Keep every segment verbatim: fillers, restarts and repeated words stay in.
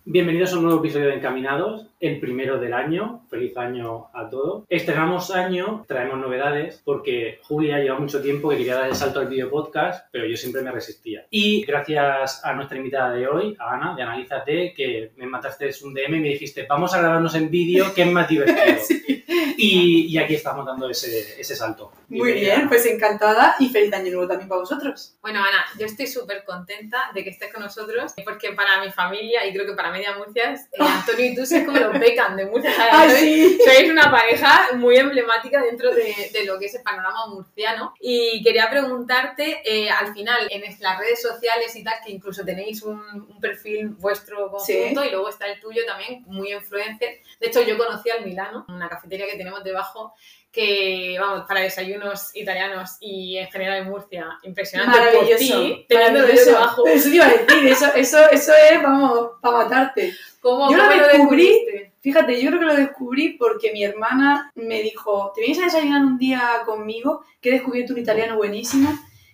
Bienvenidos a un nuevo episodio de Encaminados, el primero del año. Feliz año a todos. Estrenamos año, traemos novedades, porque Julia lleva mucho tiempo que quería dar el salto al video podcast, pero yo siempre me resistía. Y gracias a nuestra invitada de hoy, a Ana, de Analízate, que me mataste un D M y me dijiste, vamos a grabarnos en vídeo, que es más divertido. Sí. y, y aquí estamos dando ese, ese salto. Muy bien, pues encantada y feliz año nuevo también para vosotros. Bueno, Ana, yo estoy súper contenta de que estés con nosotros, porque para mi familia y creo que para Media Murcia, eh, Antonio y tú sois como los Beckham de Murcia. ¡Ay, sí! Sois una pareja muy emblemática dentro de, de lo que es el panorama murciano. Y quería preguntarte, eh, al final, en las redes sociales y tal, que incluso tenéis un, un perfil vuestro conjunto, sí, y luego está el tuyo también, muy influencer. De hecho, yo conocí al Milano, una cafetería que tenemos debajo, que, vamos, para desayunos italianos y en general en Murcia, impresionante. Maravilloso, por ti, teniéndolo debajo. Eso te iba a decir, eso, eso, eso es, vamos, para matarte. ¿Cómo, yo ¿cómo lo lo descubrí, descubriste? Fíjate, yo creo que lo descubrí porque mi hermana me dijo, ¿te vienes a desayunar un día conmigo? Que he descubierto un italiano buenísimo.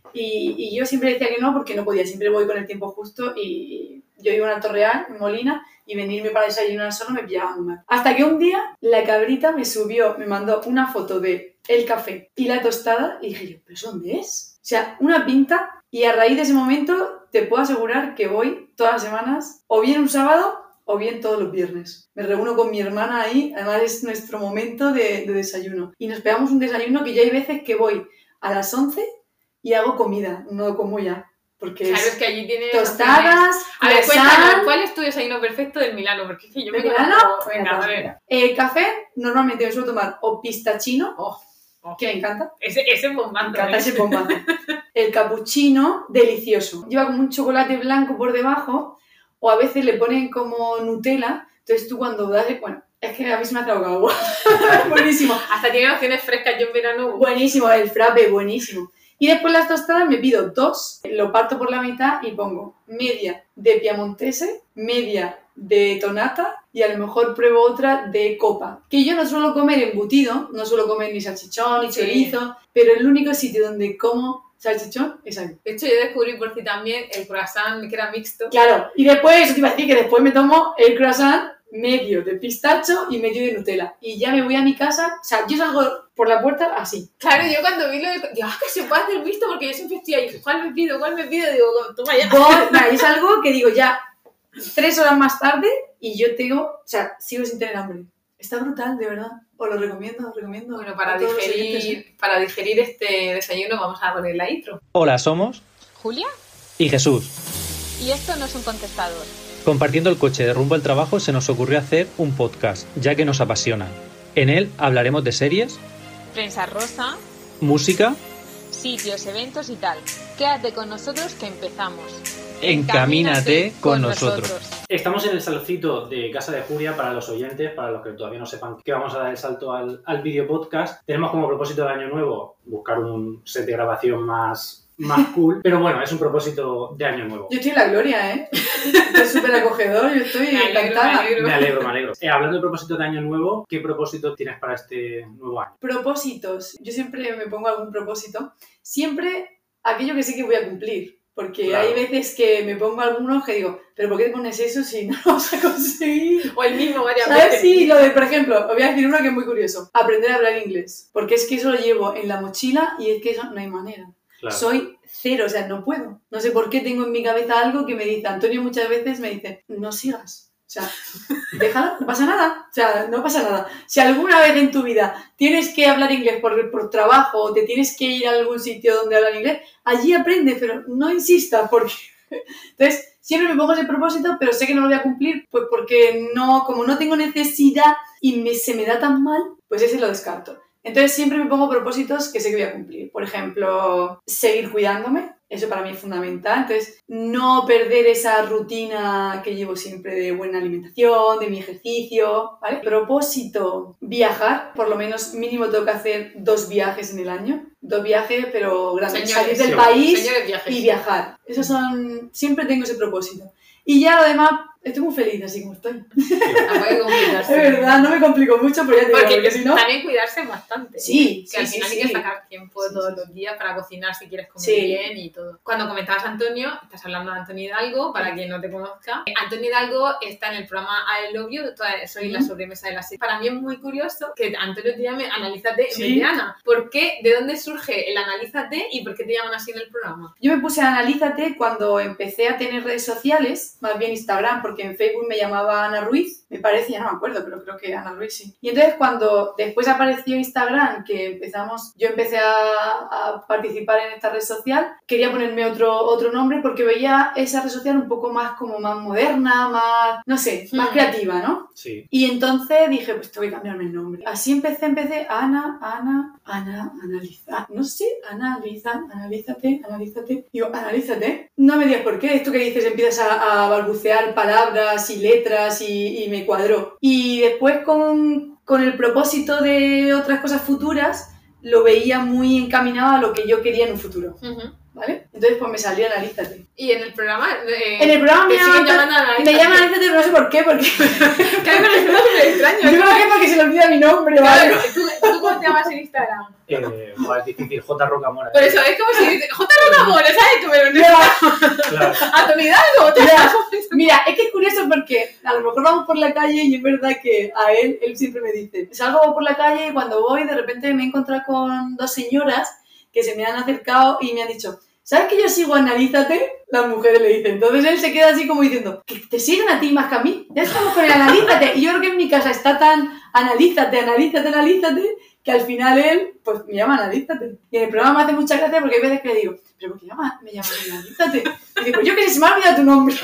Y, y yo siempre decía que no, porque no podía, siempre voy con el tiempo justo y yo vivo en Alto Real, en Molina, y venirme para desayunar solo me pillaba muy mal. Hasta que un día la cabrita me subió, me mandó una foto de el café y la tostada y dije yo, ¿pero eso dónde es? O sea, una pinta, y a raíz de ese momento te puedo asegurar que voy todas las semanas, o bien un sábado o bien todos los viernes. Me reúno con mi hermana ahí, además es nuestro momento de, de desayuno. Y nos pegamos un desayuno que ya hay veces que voy a las once y hago comida, no como ya. Porque claro, es, es que allí tienes tostadas, a ver, cuéntanos, ¿cuál es tu desayuno perfecto del Milano? Porque es que yo me Milano, conozco. Venga, a ver. El café, normalmente me suelo tomar o pistachino, oh, oh. que me encanta. Ese, ese bombazo. Me encanta ese bombazo. El cappuccino, delicioso. Lleva como un chocolate blanco por debajo, o a veces le ponen como Nutella, entonces tú cuando das, bueno, es que a mí se me ha tragado agua. Buenísimo. Hasta tiene opciones frescas yo en verano. Buenísimo, el frappe, buenísimo. Y después las tostadas me pido dos, lo parto por la mitad y pongo media de piamontese, media de tonata y a lo mejor pruebo otra de copa. Que yo no suelo comer embutido, no suelo comer ni salchichón ni chorizo, sí, pero el único sitio donde como salchichón es ahí. De hecho, yo descubrí por ti también el croissant que era mixto. Claro, y después, eso te iba a decir que después me tomo el croissant medio de pistacho y medio de Nutella. Y ya me voy a mi casa, o sea, yo salgo por la puerta así. Claro, yo cuando vi lo de... Digo, ah, que se puede hacer mixto, porque yo siempre estoy ahí, ¿cuál me pido? ¿Cuál me pido? Digo, toma ya. Voy, nah, es algo que digo ya, tres horas más tarde y yo tengo, o sea, sigo sin tener hambre. Está brutal, de verdad. Os lo recomiendo, os recomiendo. Bueno, para digerir, para digerir este desayuno vamos a poner la intro. Hola, somos... Julia. Y Jesús. Y esto no es un contestador. Compartiendo el coche de rumbo al trabajo se nos ocurrió hacer un podcast, ya que nos apasiona. En él hablaremos de series, prensa rosa, música, sitios, eventos y tal. Quédate con nosotros que empezamos. Encamínate con, con nosotros. nosotros. Estamos en el saloncito de casa de Julia para los oyentes, para los que todavía no sepan que vamos a dar el salto al, al video podcast. Tenemos como propósito del año nuevo buscar un set de grabación más... más cool, pero bueno, es un propósito de año nuevo. Yo estoy en la gloria, ¿eh? Es súper acogedor, yo estoy me alegro, encantada. Me alegro, me alegro. Me alegro. Eh, hablando de propósito de año nuevo, ¿qué propósito tienes para este nuevo año? Propósitos. Yo siempre me pongo algún propósito. Siempre aquello que sé que voy a cumplir. Porque claro, hay veces que me pongo algunos que digo, ¿pero por qué te pones eso si no lo vas a conseguir? O el mismo varias ¿sabes? veces. Sí, lo de, por ejemplo, os voy a decir uno que es muy curioso. Aprender a hablar inglés. Porque es que eso lo llevo en la mochila y es que eso no hay manera. Claro. Soy cero, o sea, no puedo. No sé por qué tengo en mi cabeza algo que me dice, Antonio muchas veces me dice, no sigas. O sea, déjalo, no pasa nada. O sea, no pasa nada. Si alguna vez en tu vida tienes que hablar inglés por, por trabajo o te tienes que ir a algún sitio donde hablar inglés, allí aprende, pero no insistas porque... Entonces, siempre me pongo ese propósito, pero sé que no lo voy a cumplir, pues porque no, como no tengo necesidad y me, se me da tan mal, pues ese lo descarto. Entonces siempre me pongo propósitos que sé que voy a cumplir. Por ejemplo, seguir cuidándome. Eso para mí es fundamental. Entonces, no perder esa rutina que llevo siempre de buena alimentación, de mi ejercicio, ¿vale? Propósito, viajar. Por lo menos mínimo tengo que hacer dos viajes en el año. Dos viajes, pero grandes. Salir del país y viajar. Esos son... Siempre tengo ese propósito. Y ya lo demás, estoy muy feliz así como estoy. No puede complicarse. Es verdad, no me complico mucho, pero ya te digo, porque, porque si no... también cuidarse bastante. Sí, que sí, al sí, final sí. hay que sacar tiempo Sí, todos sí, los días para cocinar si quieres comer Sí. bien y todo. Cuando comentabas a Antonio, estás hablando de Antonio Hidalgo, para quien no te conozca. Antonio Hidalgo está en el programa I Love You, soy la sobremesa de la serie. Para mí es muy curioso que Antonio te llame Analízate en Sí. vez de Ana. ¿Por qué? ¿De dónde surge el Analízate y por qué te llaman así en el programa? Yo me puse a Analízate cuando empecé a tener redes sociales, más bien Instagram, porque en Facebook me llamaba Ana Ruiz, me parece, ya no me acuerdo, pero creo que Ana Ruiz sí. Y entonces cuando después apareció Instagram, que empezamos, yo empecé a, a participar en esta red social, quería ponerme otro, otro nombre porque veía esa red social un poco más como más moderna, más, no sé, más Hmm. creativa, ¿no? Sí. Y entonces dije, pues tengo que cambiarme el nombre. Así empecé, empecé, Ana, Ana, Ana, analiza, no sé, analiza, analízate, analízate. Digo, analízate. No me digas por qué, esto que dices empiezas a, a balbucear palabras y letras y, y me cuadró. Y después con, con el propósito de otras cosas futuras, lo veía muy encaminado a lo que yo quería en un futuro. Uh-huh. ¿Vale? Entonces pues me salió Analízate. Y en el programa... Eh, En el programa me te siguen llaman, llamando Analízate. me llaman Analízate, pero no sé por qué, porque... Que a mí me resulta súper extraño. Yo creo que es porque se le olvida mi nombre, Claro, ¿vale? ¿tú, ¿tú cómo te llamas en Instagram? Eh, bueno, es difícil, J. Rocamora. Por eso es como si... J. Rocamora, ¿sabes? Que me lo Ya. Claro. Antonio Hidalgo. te- Ya. Mira, es que es curioso porque a lo mejor vamos por la calle y es verdad que a él, él siempre me dice, salgo por la calle y cuando voy de repente me he encontrado con dos señoras que se me han acercado y me han dicho, ¿sabes que yo sigo Analízate? Las mujeres le dicen. Entonces él se queda así como diciendo, que te siguen a ti más que a mí. Ya estamos con el Analízate. Y yo creo que en mi casa está tan Analízate, Analízate, Analízate, que al final él, pues me llama Analízate. Y en el programa me hace mucha gracia porque hay veces que le digo, ¿pero por qué llama, me llamas Analízate? Y digo, pues yo que sé, se me ha olvidado tu nombre.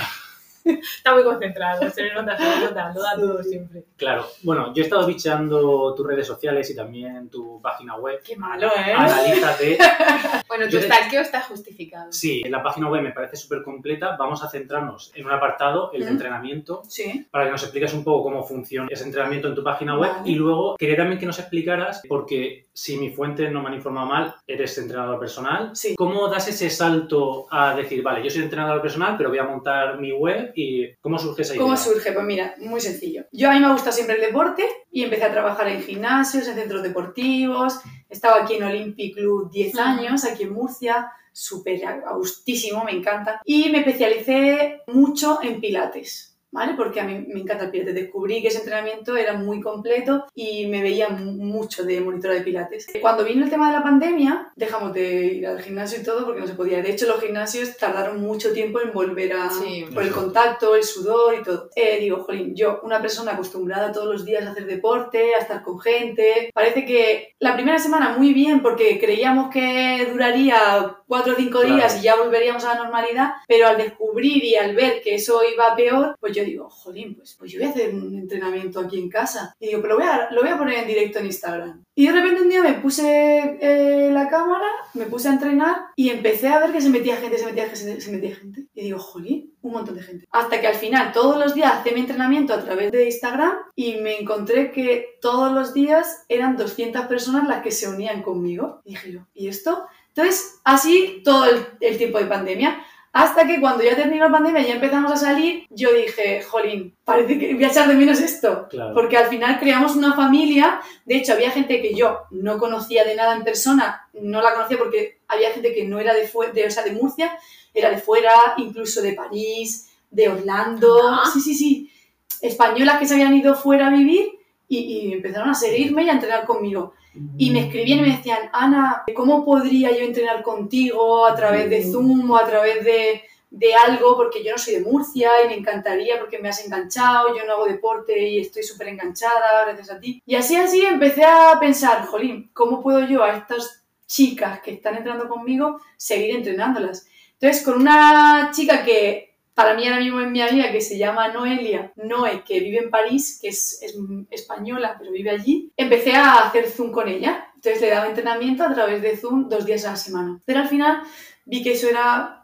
Está muy concentrado, se le nota, se le nota, lo da todo siempre. Claro. Bueno, yo he estado bicheando tus redes sociales y también tu página web. Qué malo, ¿eh? Analízate. Bueno, tu Yo te- stalkeo está justificado. Sí, la página web me parece súper completa. Vamos a centrarnos en un apartado, el de ¿Mm? entrenamiento, Sí. para que nos expliques un poco cómo funciona ese entrenamiento en tu página web. Vale. Y luego quería también que nos explicaras, porque si mis fuentes no me han informado mal, eres entrenador personal. Sí. ¿Cómo das ese salto a decir, vale, yo soy entrenador personal, pero voy a montar mi web? ¿Y cómo surge esa idea? ¿Cómo surge? Pues mira, muy sencillo. Yo a mí me ha gustado siempre el deporte y empecé a trabajar en gimnasios, en centros deportivos. Estaba aquí en Olympic Club diez años, aquí en Murcia, súper a gustísimo, me encanta. Y me especialicé mucho en pilates, ¿vale? Porque a mí me encanta el pilates. Descubrí que ese entrenamiento era muy completo y me veía mucho de monitora de pilates. Cuando vino el tema de la pandemia, dejamos de ir al gimnasio y todo porque no se podía. De hecho, los gimnasios tardaron mucho tiempo en volver a... Sí. por el contacto, el sudor y todo. Eh, digo, jolín, yo, una persona acostumbrada todos los días a hacer deporte, a estar con gente, parece que la primera semana muy bien porque creíamos que duraría cuatro o cinco Claro. días y ya volveríamos a la normalidad, pero al descubrir y al ver que eso iba peor, pues yo digo, jolín, pues, pues yo voy a hacer un entrenamiento aquí en casa. Y digo, pero lo voy a, lo voy a poner en directo en Instagram. Y de repente un día me puse eh, la cámara, me puse a entrenar y empecé a ver que se metía gente, se metía gente, se, se metía gente. Y digo, jolín, un montón de gente. Hasta que al final todos los días hacía mi entrenamiento a través de Instagram y me encontré que todos los días eran doscientas personas las que se unían conmigo. Y dije yo, ¿y esto? Entonces, así todo el, el tiempo de pandemia. Hasta que cuando ya terminó la pandemia y ya empezamos a salir, yo dije, jolín, parece que voy a echar de menos esto. Claro. Porque al final creamos una familia. De hecho, había gente que yo no conocía de nada en persona, no la conocía porque había gente que no era de, fu- de, o sea, de Murcia, era de fuera, incluso de París, de Orlando. Ah. Sí, sí, sí. Españolas que se habían ido fuera a vivir y, y empezaron a seguirme y a entrenar conmigo. Y me escribían y me decían, Ana, ¿cómo podría yo entrenar contigo a través de Zoom o a través de, de algo? Porque yo no soy de Murcia y me encantaría porque me has enganchado, yo no hago deporte y estoy súper enganchada gracias a ti. Y así, así empecé a pensar, jolín, ¿cómo puedo yo a estas chicas que están entrando conmigo seguir entrenándolas? Entonces, con una chica que para mí ahora mismo es mi amiga, que se llama Noelia, Noé, que vive en París, que es, es española, pero vive allí, empecé a hacer Zoom con ella. Entonces le daba entrenamiento a través de Zoom dos días a la semana. Pero al final vi que eso era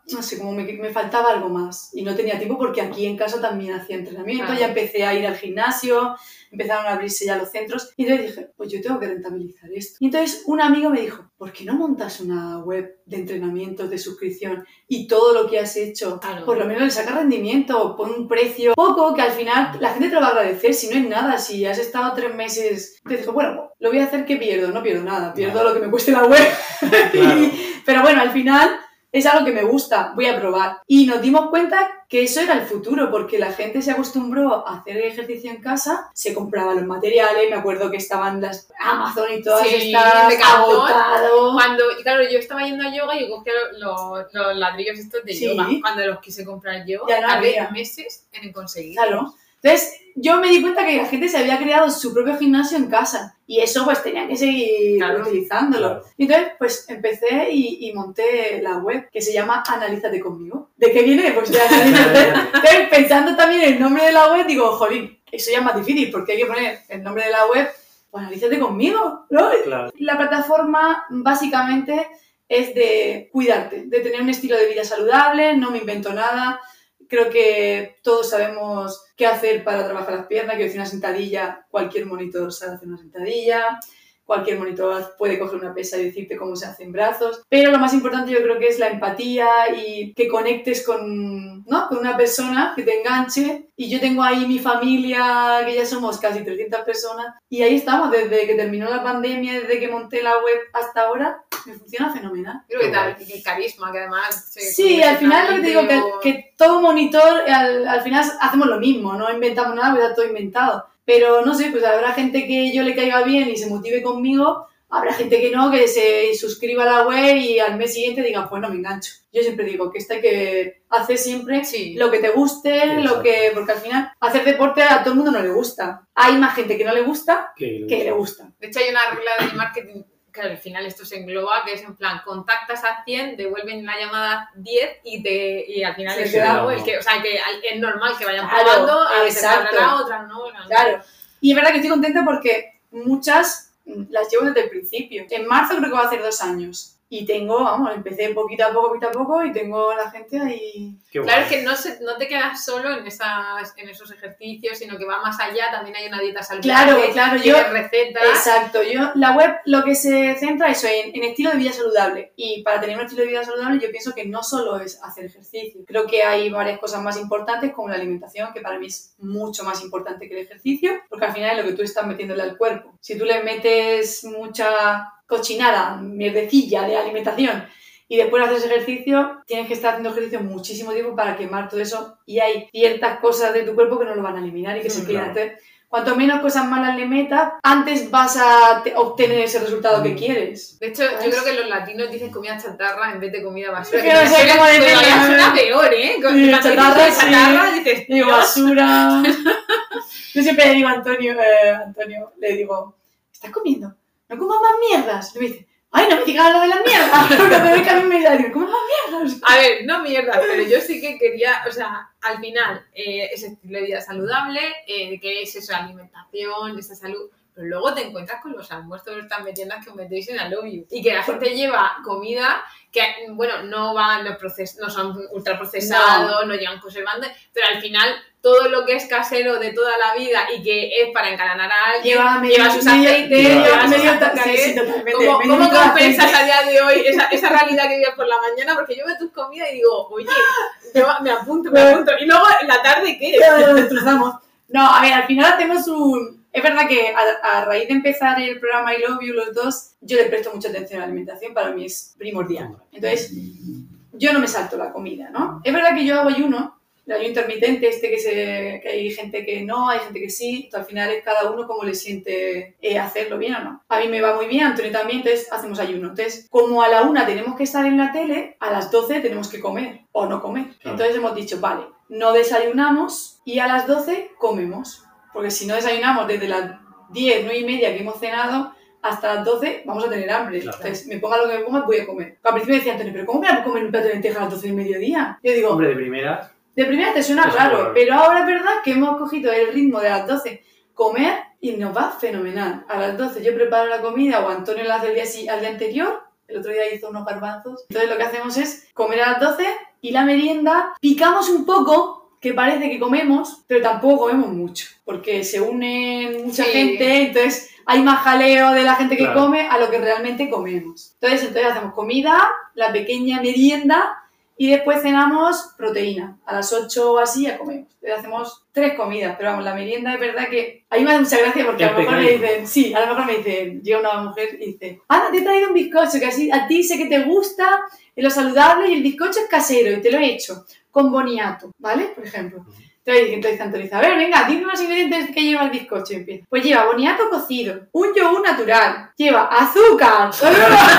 no sé, como me, me faltaba algo más. Y no tenía tiempo porque aquí en casa también hacía entrenamiento, ah. ya empecé a ir al gimnasio, empezaron a abrirse ya los centros. Y entonces dije, pues yo tengo que rentabilizar esto. Y entonces un amigo me dijo, ¿por qué no montas una web de entrenamientos, de suscripción y todo lo que has hecho, claro, por lo menos le saca rendimiento, pon un precio poco que al final la gente te lo va a agradecer, si no es nada, si has estado tres meses, te digo, bueno, lo voy a hacer, ¿qué pierdo? No pierdo nada, pierdo claro. lo que me cueste la web. Claro. Pero bueno, al final es algo que me gusta, voy a probar. Y nos dimos cuenta que eso era el futuro, porque la gente se acostumbró a hacer ejercicio en casa, se compraba los materiales, me acuerdo que estaban las Amazon y todas sí, estas agotado. Cuando, claro, yo estaba yendo a yoga y cogía los, los ladrillos estos de sí. yoga, cuando los quise comprar yo, ya no tardé había. meses en conseguir. Claro. Entonces, yo me di cuenta que la gente se había creado su propio gimnasio en casa y eso pues tenía que seguir claro. utilizándolo. Claro. Entonces, pues empecé y, y monté la web que se llama Analízate conmigo. ¿De qué viene? Pues de Analízate. Entonces, pensando también en el nombre de la web, digo, jolín, eso ya es más difícil porque hay que poner el nombre de la web, pues Analízate conmigo, ¿no? Claro. La plataforma básicamente es de cuidarte, de tener un estilo de vida saludable, no me invento nada. Creo que todos sabemos qué hacer para trabajar las piernas, que decir una sentadilla, cualquier monitor sabe hacer una sentadilla, cualquier monitor puede coger una pesa y decirte cómo se hacen brazos, pero lo más importante yo creo que es la empatía y que conectes con, ¿no? con una persona, que te enganche, y yo tengo ahí mi familia, que ya somos casi trescientas personas, y ahí estamos, desde que terminó la pandemia, desde que monté la web hasta ahora, me funciona fenomenal. Creo que tal, el carisma, que además... Se sí, al final lo que te digo, que, que todo monitor, al, al final hacemos lo mismo, no inventamos nada, porque está todo inventado. Pero no sé, pues habrá gente que yo le caiga bien y se motive conmigo, habrá gente que no, que se suscriba a la web y al mes siguiente diga, pues no me engancho. Yo siempre digo que esto hay que hacer siempre sí. lo que te guste, sí, lo que porque al final hacer deporte a todo el mundo no le gusta. Hay más gente que no le gusta que, que le gusta. De hecho hay una regla de marketing que al final esto se engloba, que es en plan, contactas a cien, devuelven la llamada diez y, te, y al final es el que, o sea, que es normal que vayan claro, probando, a veces la otra, ¿no? Claro. Y es verdad que estoy contenta porque muchas las llevo desde el principio. En marzo creo que va a hacer dos años. Y tengo, vamos, empecé poquito a poco, poquito a poco y tengo a la gente ahí... Qué claro, es que no, se, no te quedas solo en, esas, en esos ejercicios, sino que va más allá, también hay una dieta saludable, claro, claro, yo, recetas... Exacto, yo, la web lo que se centra eso en, en estilo de vida saludable. Y para tener un estilo de vida saludable yo pienso que no solo es hacer ejercicio. Creo que hay varias cosas más importantes como la alimentación, que para mí es mucho más importante que el ejercicio, porque al final es lo que tú estás metiéndole al cuerpo. Si tú le metes mucha... cochinada, mierdecilla de alimentación y después haces ejercicio, tienes que estar haciendo ejercicio muchísimo tiempo para quemar todo eso y hay ciertas cosas de tu cuerpo que no lo van a eliminar y que mm, se quedan. Claro. Entonces, cuanto menos cosas malas le metas, antes vas a te- obtener ese resultado mm. que quieres. De hecho, ¿sabes? Yo creo que los latinos dicen comida chatarra en vez de comida basura. Que no sé cómo decirlo. Suena peor, ¿eh? Con sí, chatarra, sí. chatarra dices, digo, basura. Yo siempre le digo a Antonio, eh, Antonio, le digo, ¿estás comiendo? No comas más mierdas. Y me dice, ay, no me digas lo de las mierdas. Porque me ve que a mí me dice, comas más mierdas. A ver, no mierdas, pero yo sí que quería, o sea, al final, eh, ese estilo de vida saludable, eh, que es eso, alimentación, esa salud. Pero luego te encuentras con los almuerzos, estas meriendas que os metéis en I Love You. Y que la gente lleva comida que, bueno, no van, no, proces- no son ultraprocesados, no. no llevan conservantes, pero al final todo lo que es casero de toda la vida y que es para encalanar a alguien, lleva, medio, lleva sus medio, aceites, medio, lleva medio, sus azúcares. Sí, sí, totalmente. ¿Cómo, medio ¿cómo compensas aceite. a día de hoy esa, esa realidad que vives por la mañana? Porque yo veo tus comidas y digo, oye, yo me apunto, me apunto. Y luego en la tarde, ¿qué? Ya lo destrozamos. No, a ver, al final hacemos un... Es verdad que a, a raíz de empezar el programa I Love You, los dos, yo le presto mucha atención a la alimentación, para mí es primordial. Entonces, yo no me salto la comida, ¿no? Es verdad que yo hago ayuno, el ayuno intermitente, este que, se, que hay gente que no, hay gente que sí, al final es cada uno como le siente eh, hacerlo bien o no. A mí me va muy bien, Antonio también, entonces hacemos ayuno. Entonces, como a la una tenemos que estar en la tele, a las doce tenemos que comer o no comer. Entonces hemos dicho, vale, no desayunamos y a las doce comemos. Porque si no desayunamos desde las diez, nueve y media que hemos cenado, hasta las doce vamos a tener hambre. Claro. Entonces, me ponga lo que me ponga, voy a comer. Al principio decía Antonio, ¿pero cómo me voy a comer un plato de lentejas a las doce del mediodía? Yo digo... Hombre, de primeras... De primeras te suena raro, raro, pero ahora es verdad que hemos cogido el ritmo de las doce, comer y nos va fenomenal. A las doce yo preparo la comida o Antonio la hace el día, al día anterior el otro día hizo unos garbanzos. Entonces lo que hacemos es comer a las doce y la merienda picamos un poco, que parece que comemos, pero tampoco comemos mucho, porque se une mucha sí. gente, entonces hay más jaleo de la gente que claro. come a lo que realmente comemos. Entonces, entonces hacemos comida, la pequeña merienda y después cenamos proteína. A las ocho o así ya comemos. Entonces hacemos tres comidas, pero vamos, la merienda es verdad que a mí me da mucha gracia porque a lo mejor me dicen, sí, a lo mejor me dicen, llega una mujer y dice, Ana, te he traído un bizcocho que así a ti sé que te gusta, es lo saludable y el bizcocho es casero y te lo he hecho con boniato, ¿vale? Por ejemplo. Entonces, entonces Antoniza, a ver, venga, dime los ingredientes que lleva el bizcocho. Y empieza. Pues lleva boniato cocido, un yogur natural, lleva azúcar. Ya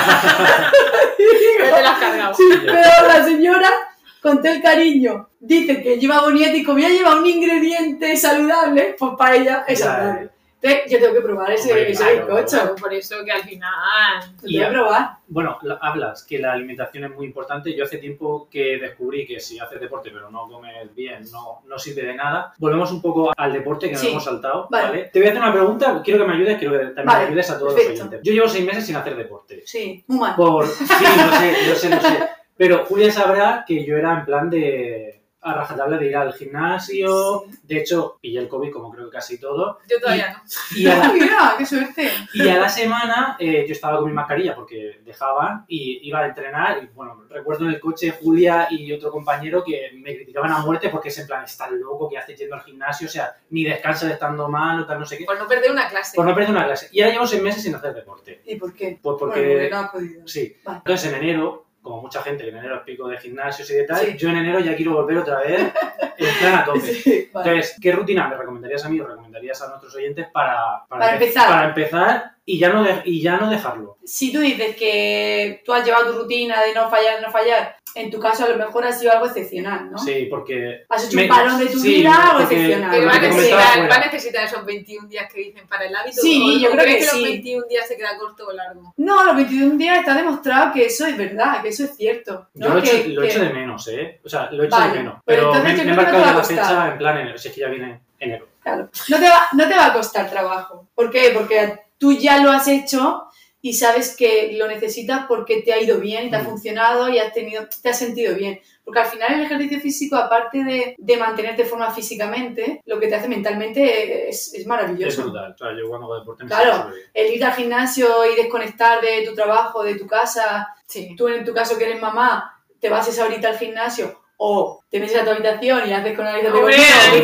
te lo has cargado. Sí, pero la señora, con todo el cariño, dice que lleva boniato y como ya lleva un ingrediente saludable, pues para ella es saludable. Entonces, yo tengo que probar ese, Hombre, ese claro, bizcocho. Claro, por eso que al final... Lo tengo que probar. Bueno, la, hablas que la alimentación es muy importante. Yo hace tiempo que descubrí que si haces deporte pero no comes bien, no, no sirve de nada. Volvemos un poco al deporte que nos sí. hemos saltado. Vale. ¿vale? Te voy a hacer una pregunta, quiero que me ayudes, quiero que también vale. me ayudes a todos Perfecto. los oyentes. Yo llevo seis meses sin hacer deporte. Sí, muy mal. Por... Sí, lo sé, lo sé, lo sé. Pero Julia sabrá que yo era en plan de... a rajatabla de ir al gimnasio, sí. de hecho, pillé el COVID como creo que casi todo. Yo todavía y, no. Y a la, Mira, qué suerte. Y a la semana eh, yo estaba con mi mascarilla porque dejaban y iba a entrenar y bueno, recuerdo en el coche Julia y otro compañero que me criticaban a muerte porque es en plan, estás loco, ¿qué haces yendo al gimnasio? O sea, ni descansas estando mal o tal, no sé qué. Por no perder una clase. Por no perder una clase. Y ahora llevo seis meses sin hacer deporte. ¿Y por qué? Pues porque... Bueno, porque no has podido. Sí. Vale. Entonces en enero... como mucha gente que en enero es pico de gimnasios y de tal, sí. yo en enero ya quiero volver otra vez en plan a tope. Sí, vale. Entonces, ¿qué rutina me recomendarías a mí o recomendarías a nuestros oyentes para, para, para empezar? Para empezar y ya, no de, y ya no dejarlo. Si tú dices que tú has llevado tu rutina de no fallar, no fallar, en tu caso a lo mejor ha sido algo excepcional, ¿no? Sí, porque... Has hecho me, un parón de tu sí, vida o excepcional. Pero va a, necesitar, va a necesitar esos veintiún días que dicen para el hábito. Sí, ¿o yo creo que, que sí. los veintiún días se queda corto o largo? No, los veintiún días está demostrado que eso es verdad, que eso es cierto, ¿no? Yo lo, que, hecho, lo que... echo de menos, ¿eh? O sea, lo echo vale, de menos. Pero, pero me, me he marcado no la fecha en plan enero, si es que ya viene enero. Claro. No te, va, no te va a costar trabajo. ¿Por qué? Porque tú ya lo has hecho y sabes que lo necesitas porque te ha ido bien y te ha funcionado y has tenido, te has sentido bien. Porque al final el ejercicio físico, aparte de, de mantenerte en forma físicamente, lo que te hace mentalmente es, es maravilloso. Es brutal. Claro, yo cuando hago deporte me Claro, el ir al gimnasio y desconectar de tu trabajo, de tu casa. Sí. Tú en tu caso que eres mamá, te vas esa horita al gimnasio o te metes a tu habitación y haces con la lista de Hombre,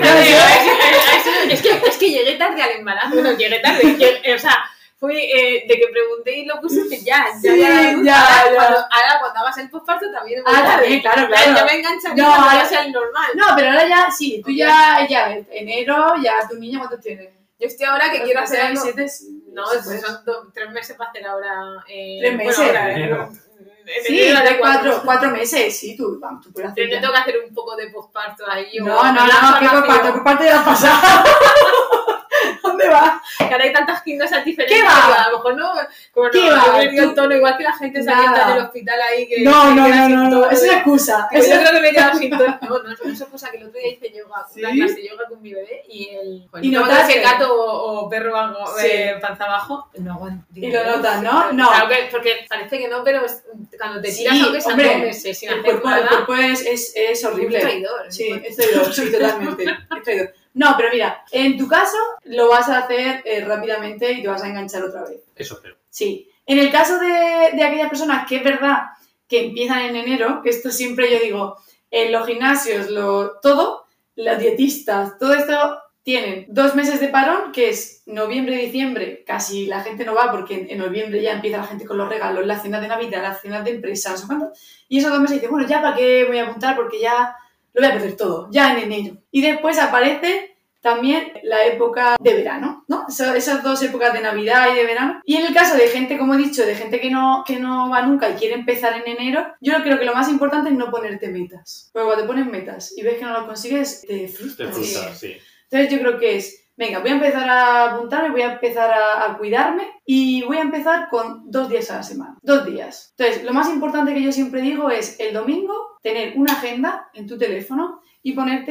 es que es que llegué tarde al embarazo. Bueno, llegué tarde. Llegué, o sea, fui eh, de que pregunté y lo pusiste ya. Ya, sí, ya, ya, ya. Ahora, cuando, ahora cuando hagas el posparto también. Ah, tarde. También, claro, claro. Ya me engancharía no, cuando ahora ya sea el normal. No, pero ahora ya, sí, tú ya, ya, enero, ya, tu niña, ¿cuántos tienes? Yo estoy ahora que quiero hacer algo... Siete, no, pues son dos, tres meses para hacer ahora... Eh, ¿Tres meses? Bueno, ahora, enero. Sí, de cuatro, cuatro meses, sí, tú, vamos, tú puedes hacer. Yo tengo que hacer un poco de posparto ahí. No, no, no, ¿qué posparto? Posparto ya has pasado. ¿Dónde vas? Que ahora hay tantas gimnasias diferentes. ¿Qué va? A lo mejor no, como ¿Qué no, va? yo he el tono, igual que la gente se alienta del hospital ahí. Que, no, que no, queda no, sin no, tono, no, es una excusa. Pues es yo creo que me he quedado sin tono. No, no, no es excusa que el otro día hice yoga, ¿Sí? una clase de yoga con mi bebé y el... Y no notas sé, que... gato o, o perro algo, sí. eh, panza abajo, no aguanto. Y lo notas, ¿no? No. Claro que, porque parece que no, pero cuando te tiras sí, aunque sean dos meses sin el hacer cuerpo, nada... El cuerpo es, es, es horrible. Es traidor. Sí, es traidor, sí, totalmente. Es traidor. No, pero mira, en tu caso lo vas a hacer eh, rápidamente y te vas a enganchar otra vez. Eso espero. Sí. En el caso de, de aquellas personas que es verdad que empiezan en enero, que esto siempre yo digo, en los gimnasios, lo, todo, los dietistas, todo esto tienen dos meses de parón, que es noviembre y diciembre, casi la gente no va porque en, en noviembre ya empieza la gente con los regalos, las cenas de Navidad, las cenas de empresa, no sé cuánto, y esos dos meses dicen, bueno, ya para qué voy a apuntar porque ya lo voy a perder todo, ya en enero. Y después aparece también la época de verano, ¿no? Esas, esas dos épocas de Navidad y de verano. Y en el caso de gente, como he dicho, de gente que no, que no va nunca y quiere empezar en enero, yo creo que lo más importante es no ponerte metas. Porque cuando te pones metas y ves que no lo consigues, te frustras. Te frustras, sí. Entonces yo creo que es, venga, voy a empezar a apuntarme, voy a empezar a, a cuidarme y voy a empezar con dos días a la semana. Dos días. Entonces, lo más importante que yo siempre digo es el domingo tener una agenda en tu teléfono y ponerte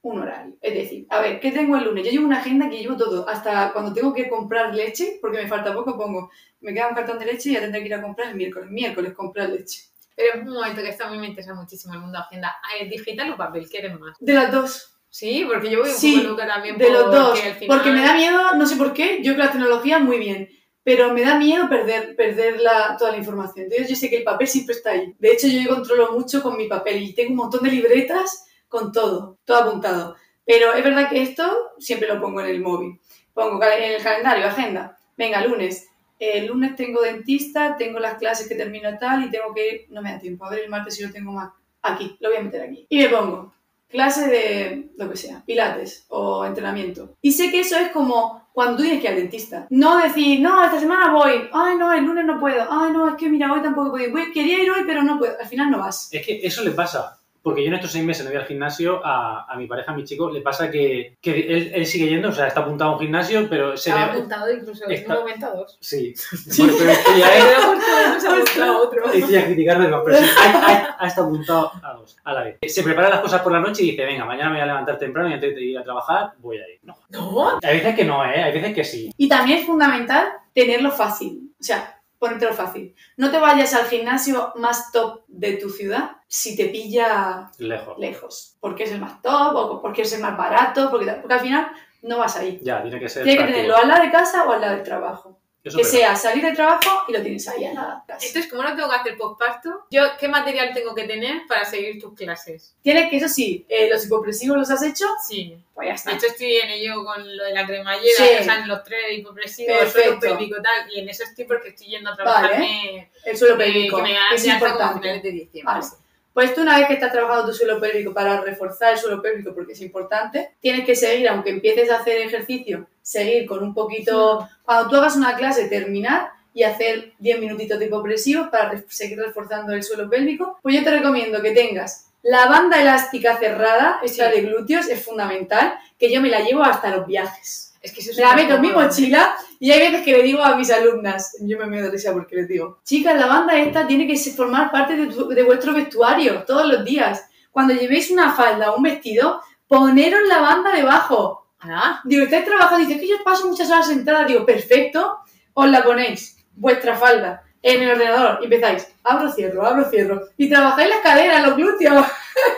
un horario. Es decir, a ver, ¿qué tengo el lunes? Yo llevo una agenda que llevo todo. Hasta cuando tengo que comprar leche, porque me falta poco, pongo, me queda un cartón de leche y ya tendré que ir a comprar el miércoles. Miércoles comprar leche. Pero es un momento que esto a mí me interesa muchísimo el mundo de agenda. ¿Digital o papel? ¿Qué eres más? De las dos. Sí, porque yo voy un sí, poco loca también. De los dos. Al final... Porque me da miedo, no sé por qué, yo con la tecnología muy bien. Pero me da miedo perder, perder la, toda la información. Entonces yo sé que el papel siempre está ahí. De hecho, yo controlo mucho con mi papel y tengo un montón de libretas con todo, todo apuntado. Pero es verdad que esto siempre lo pongo en el móvil. Pongo en el calendario, agenda. Venga, lunes. El lunes tengo dentista, tengo las clases que termino tal y tengo que ir... No me da tiempo. A ver el martes si lo tengo más. Aquí, lo voy a meter aquí. Y me pongo clase de lo que sea, pilates o entrenamiento. Y sé que eso es como cuando tú tienes que ir al dentista. No decir, no, esta semana voy. Ay, no, el lunes no puedo. Ay, no, es que mira, hoy tampoco puedo. Voy, quería ir hoy, pero no puedo. Al final no vas. Es que eso le pasa. Porque yo en estos seis meses no voy al gimnasio, a, a mi pareja, a mi chico, le pasa que, que él, él sigue yendo, o sea, está apuntado a un gimnasio, pero se ha ve... apuntado incluso en un momento a dos. Sí. Bueno, pero estoy ya... He apuntado a otro. Estoy a criticarle, no, pero sí, ha, ha, ha estado apuntado a dos, a la vez. Se prepara las cosas por la noche y dice, venga, mañana me voy a levantar temprano y antes de ir a trabajar, voy a ir. No. ¿No? Hay veces que no, ¿eh? Hay veces que sí. Y también es fundamental tenerlo fácil. O sea, ponértelo fácil. No te vayas al gimnasio más top de tu ciudad si te pilla lejos. lejos. Porque es el más top o porque es el más barato, porque, porque al final no vas ahí. Ya, tiene que ser Tienes que tenerlo al lado de casa o al lado del trabajo. Eso que es sea salir del trabajo y lo tienes ahí al lado de casa. Entonces, como no tengo que hacer postparto, yo, ¿qué material tengo que tener para seguir tus clases? Tienes que, eso sí, eh, los hipopresivos los has hecho. Sí. Pues ya está. De hecho, estoy en ello con lo de la cremallera, Sí. o sea, en los tres hipopresivos, Perfecto. suelo pélvico y tal, y en eso estoy porque estoy yendo a trabajarme. Vale. El suelo pélvico, que me que es me alza como a importante. finales de diciembre. Vale. Pues tú una vez que estás trabajando tu suelo pélvico para reforzar el suelo pélvico porque es importante, tienes que seguir, aunque empieces a hacer ejercicio, seguir con un poquito... Sí. Cuando tú hagas una clase, terminar y hacer diez minutitos de hipopresivos para re- seguir reforzando el suelo pélvico, pues yo te recomiendo que tengas la banda elástica cerrada, esta sí. de glúteos, es fundamental, que yo me la llevo hasta los viajes. Es que eso es me la meto en mi mochila y hay veces que le digo a mis alumnas, yo me meto de risa porque les digo, chicas, la banda esta tiene que formar parte de, tu, de vuestro vestuario todos los días. Cuando llevéis una falda o un vestido, poneros la banda debajo. Ah. Digo, estáis trabajando, dice que yo paso muchas horas sentada, digo, perfecto, os la ponéis, vuestra falda, en el ordenador y empezáis, abro, cierro, abro, cierro, y trabajáis las caderas, los glúteos.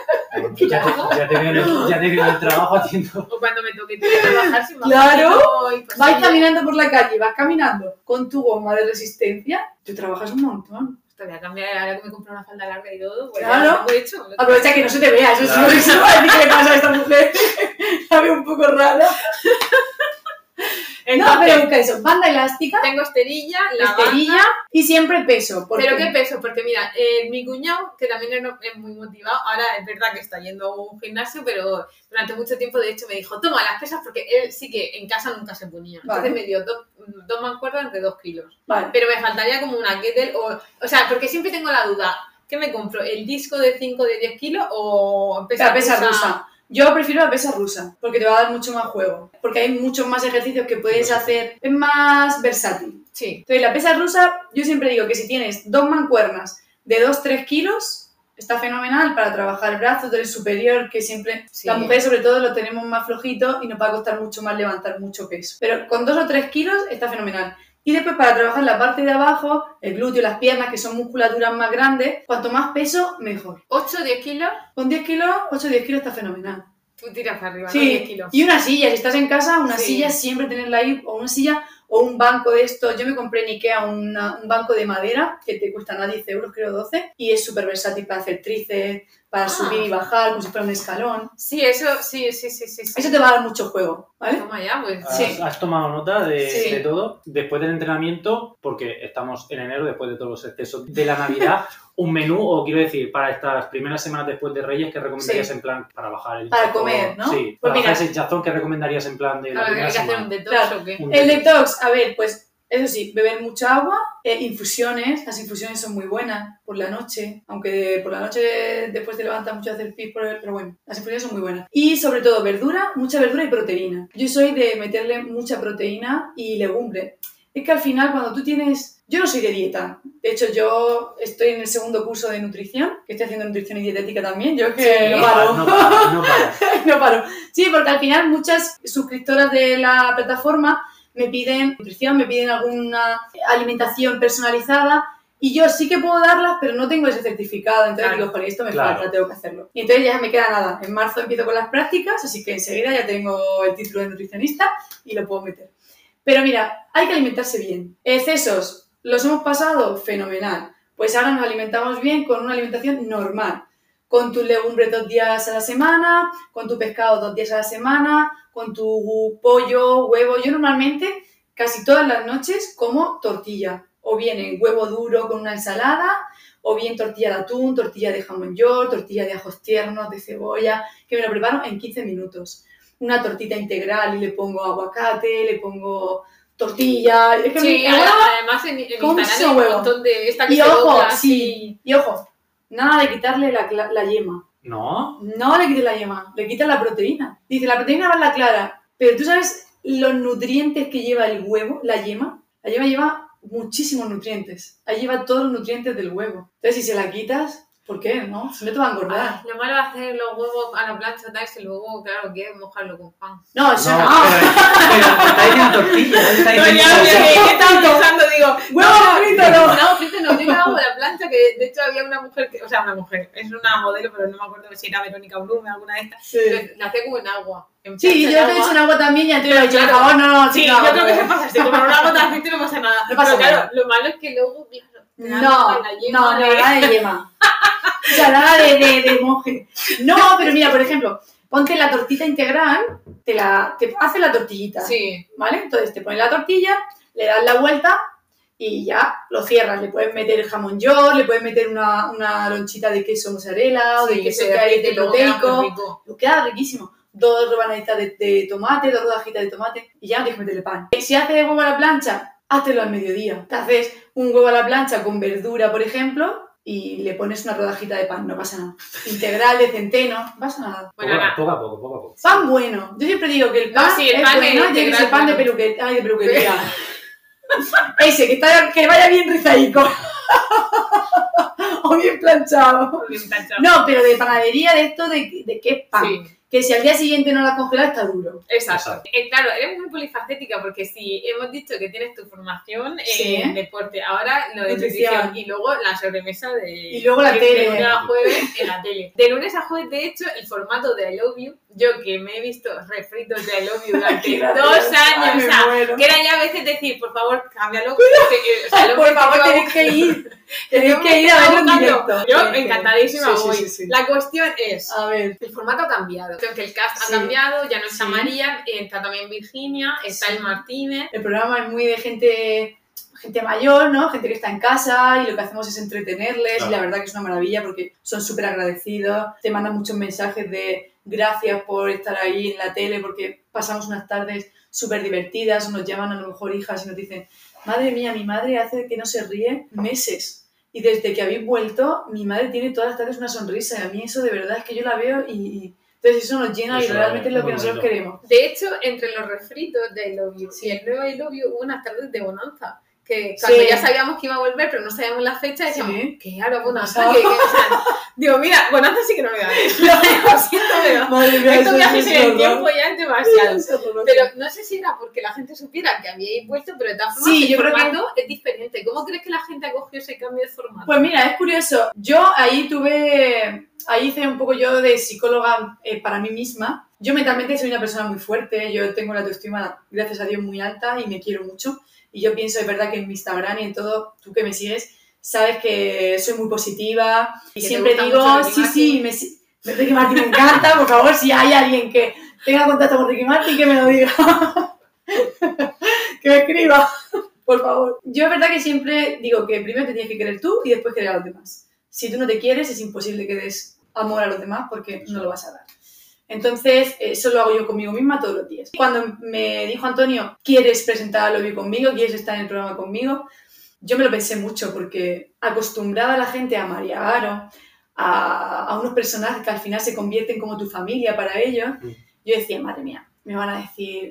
Ya te, ya te veo el, ya te veo el trabajo haciendo. O cuando me toque trabajar sin más. Claro, vais caminando por la calle, vas caminando con tu goma de resistencia, tú trabajas un montón. Te voy a cambiar, ahora que me compro una falda larga y todo, pues claro. ya lo he hecho. Aprovecha que no se te vea, eso claro. es lo que le pasa a esta mujer. La veo un poco rara. Entonces, no, pero busca eso, banda elástica. Tengo esterilla, la esterilla banda, y siempre peso. ¿Pero qué peso? Porque mira, eh, mi cuñado, que también es, es muy motivado, ahora es verdad que está yendo a un gimnasio, pero durante mucho tiempo de hecho me dijo, toma las pesas, porque él sí que en casa nunca se ponía. Entonces vale. me dio dos, dos mancuernas de dos kilos. Vale. Pero me faltaría como una kettle, o, o sea, porque siempre tengo la duda, ¿qué me compro? ¿El disco de cinco de diez kilos o pesa, la pesa rusa? rusa. Yo prefiero la pesa rusa, porque te va a dar mucho más juego. Porque hay muchos más ejercicios que puedes hacer. Es más versátil. Sí. Entonces, la pesa rusa, yo siempre digo que si tienes dos mancuernas de dos a tres kilos, está fenomenal para trabajar el brazo, del superior, que siempre... Sí. Las mujeres, sobre todo, lo tenemos más flojito y nos va a costar mucho más levantar mucho peso. Pero con dos o tres kilos está fenomenal. Y después para trabajar la parte de abajo, el glúteo, las piernas, que son musculaturas más grandes, cuanto más peso, mejor. ¿ocho o diez kilos? Con diez kilos, ocho o diez kilos está fenomenal. Tú tiras para arriba, sí. ¿no? diez kilos. Y una silla, si estás en casa, una sí. silla siempre tenerla ahí, o una silla o un banco de esto. Yo me compré en Ikea una, un banco de madera que te cuesta nada diez euros, creo doce, y es súper versátil para hacer tríceps, para ah. subir y bajar, como si fuera un escalón. Sí, eso, sí, sí, sí, sí. Eso te va a dar mucho juego, ¿vale? Toma ya, pues. ¿Has, sí. has tomado nota de, sí. de todo? Después del entrenamiento, porque estamos en enero, después de todos los excesos de la Navidad, un menú, o quiero decir, para estas primeras semanas después de Reyes, ¿qué recomendarías sí. en plan para bajar el Para hinchazón? comer, ¿no? Sí, para pues bajar ese hinchazón, ¿qué recomendarías en plan de la claro, primera hay que semana? hacer un detox, claro. ¿o qué? Un el detox. detox, a ver, pues eso sí, beber mucha agua, eh, infusiones, las infusiones son muy buenas por la noche, aunque por la noche después te levantas mucho a hacer pis, pero bueno, las infusiones son muy buenas. Y sobre todo verdura, mucha verdura y proteína. Yo soy de meterle mucha proteína y legumbre. es que al final cuando tú tienes... Yo no soy de dieta. De hecho, yo estoy en el segundo curso de nutrición, que estoy haciendo nutrición y dietética también. Yo es que sí, no paro. No paro, no paro. no paro. Sí, porque al final muchas suscriptoras de la plataforma me piden nutrición, me piden alguna alimentación personalizada y yo sí que puedo darlas, pero no tengo ese certificado. Entonces claro, digo, por esto me claro. falta, tengo que hacerlo. Y entonces ya me queda nada. En marzo empiezo con las prácticas, así que enseguida ya tengo el título de nutricionista y lo puedo meter. Pero mira, hay que alimentarse bien. Excesos. ¿Los hemos pasado? Fenomenal. Pues ahora nos alimentamos bien con una alimentación normal. Con tus legumbres dos días a la semana, con tu pescado dos días a la semana, con tu pollo, huevo. Yo normalmente casi todas las noches como tortilla. O bien en huevo duro con una ensalada, o bien tortilla de atún, tortilla de jamón york, tortilla de ajos tiernos, de cebolla, que me lo preparo en quince minutos. Una tortita integral y le pongo aguacate, le pongo... tortilla, es que sí, me, además en, en Instagram hay un montón de esta que y se ojo, dobla, sí, y ojo, nada de quitarle la, la yema. ¿No? No le quites la yema, le quitas la proteína. Dice, la proteína va en la clara, pero tú sabes los nutrientes que lleva el huevo, la yema. La yema lleva muchísimos nutrientes, ahí lleva todos los nutrientes del huevo. Entonces, si se la quitas... ¿Por qué? ¿No? Si no te va a engordar. Ay, lo malo es hacer los huevos a la plancha, tal, y luego, claro, quieres mojarlo con pan. No, eso no. no. Pero, pero está diciendo tortilla, ¿no? Está No, diciendo ya, tortilla. ¿qué, ¿qué estaba pensando? Digo, huevo frito no. No, frito no, yo lo hago a la plancha, que de hecho había una mujer, que, o sea, una mujer, es una modelo, pero no me acuerdo si era Verónica Blume, alguna de estas, sí. la hacía como en agua. En sí, yo te he hecho en agua también y antes lo he dicho, por claro, favor, no, no, sí, no, yo creo que se pasa, si como una gota de aceite no pasa nada. No pasa pero nada. Claro, lo malo es que luego, claro, no, la yema no, de... nada de yema. O sea, nada de, de, de moje. No, pero mira, por ejemplo, ponte la tortita integral, te la te hace la tortillita, sí. ¿vale? Entonces te pones la tortilla, le das la vuelta y ya lo cierras. Le puedes meter jamón york, le puedes meter una, una lonchita de queso mozzarella o sí, de queso que que hay de luego proteico. Lo queda riquísimo. Dos rebanaditas de, de tomate, dos rodajitas de tomate y ya no tienes que meterle pan. Si haces huevo a la plancha, háztelo al mediodía. Te haces un huevo a la plancha con verdura, por ejemplo, y le pones una rodajita de pan, no pasa nada. Integral de centeno, no pasa nada. Bueno, poco, poco a poco, poco a poco. Pan bueno. Yo siempre digo que el pan, no, sí, el es pan bueno, es tiene que ser pan bueno. de peluquería. Ay, de peluquería. Ese, que, está, que vaya bien rizadico. O bien planchado. Bien planchado. No, pero de panadería, de esto, de, de qué es pan. Sí. Que si al día siguiente no la congelas, está duro. Exacto. Exacto. Eh, claro, eres muy polifacética porque si hemos dicho que tienes tu formación Sí. en deporte, ahora lo de Nutrición. nutrición y luego la sobremesa de... Y luego la de, tele. De lunes a jueves en la tele. De lunes a jueves, de hecho, el formato de I Love You, yo que me he visto refritos de I Love You durante dos años, Ay, o sea, muero. que era ya a veces decir, por favor, cámbialo. Porque, o sea, Por favor, tenéis que ir. Tenéis que ir a verlo en directo. Yo Sí, encantadísima sí, sí, voy. sí, sí. La cuestión es... A ver. El formato ha cambiado. Creo que el cast Sí. ha cambiado, ya no está Sí. María, está también Virginia, está Sí. el Martínez. El programa es muy de gente, gente mayor, ¿no? Gente que está en casa y lo que hacemos es entretenerles. Claro. Y la verdad que es una maravilla porque son súper agradecidos. Te mandan muchos mensajes de gracias por estar ahí en la tele porque pasamos unas tardes súper divertidas. O nos llaman a lo mejor hijas y nos dicen, madre mía, mi madre hace que no se ríe meses. Y desde que habéis vuelto, mi madre tiene todas las tardes una sonrisa. Y a mí eso de verdad es que yo la veo y... y entonces eso nos llena Eso y realmente es lo es que muy nosotros bonito. queremos. De hecho, entre los refritos de I Love You Sí. y el nuevo I Love You hubo unas tardes de bonanza. Que cuando Sí. ya sabíamos que iba a volver, pero no sabíamos la fecha, decíamos, Sí. que ahora bonanza. Bonanza. Que, que, o sea, digo, mira, bonanza sí que no me da. Lo siento, pero Madre mía, estos eso viajes es en el horror. tiempo ya es demasiado. Es horroroso. Pero no sé si era porque la gente supiera que habíais vuelto, pero de todas formas Sí, el yo creo que- formato es diferente. ¿Cómo crees que la gente acogió ese cambio de formato? Pues mira, es curioso. Yo ahí tuve, ahí hice un poco yo de psicóloga eh, para mí misma. Yo mentalmente soy una persona muy fuerte, yo tengo la autoestima, gracias a Dios, muy alta y me quiero mucho. Y yo pienso, es verdad que en mi Instagram y en todo, tú que me sigues, sabes que soy muy positiva. Y Que te siempre gusta digo, mucho Ricky sí, sí, me, si- Ricky Martin me encanta, por favor, si hay alguien que tenga contacto con Ricky Martin, que me lo diga. Que me escriba, por favor. Yo es verdad que siempre digo que primero te tienes que querer tú y después querer a los demás. Si tú no te quieres, es imposible que des amor a los demás porque no lo vas a dar. Entonces, eso lo hago yo conmigo misma todos los días. Cuando me dijo Antonio, ¿quieres presentar a Lobby conmigo? ¿Quieres estar en el programa conmigo? Yo me lo pensé mucho porque acostumbraba a la gente a María Aro, a, a unos personajes que al final se convierten como tu familia para ellos, yo decía, madre mía, me van a decir, pues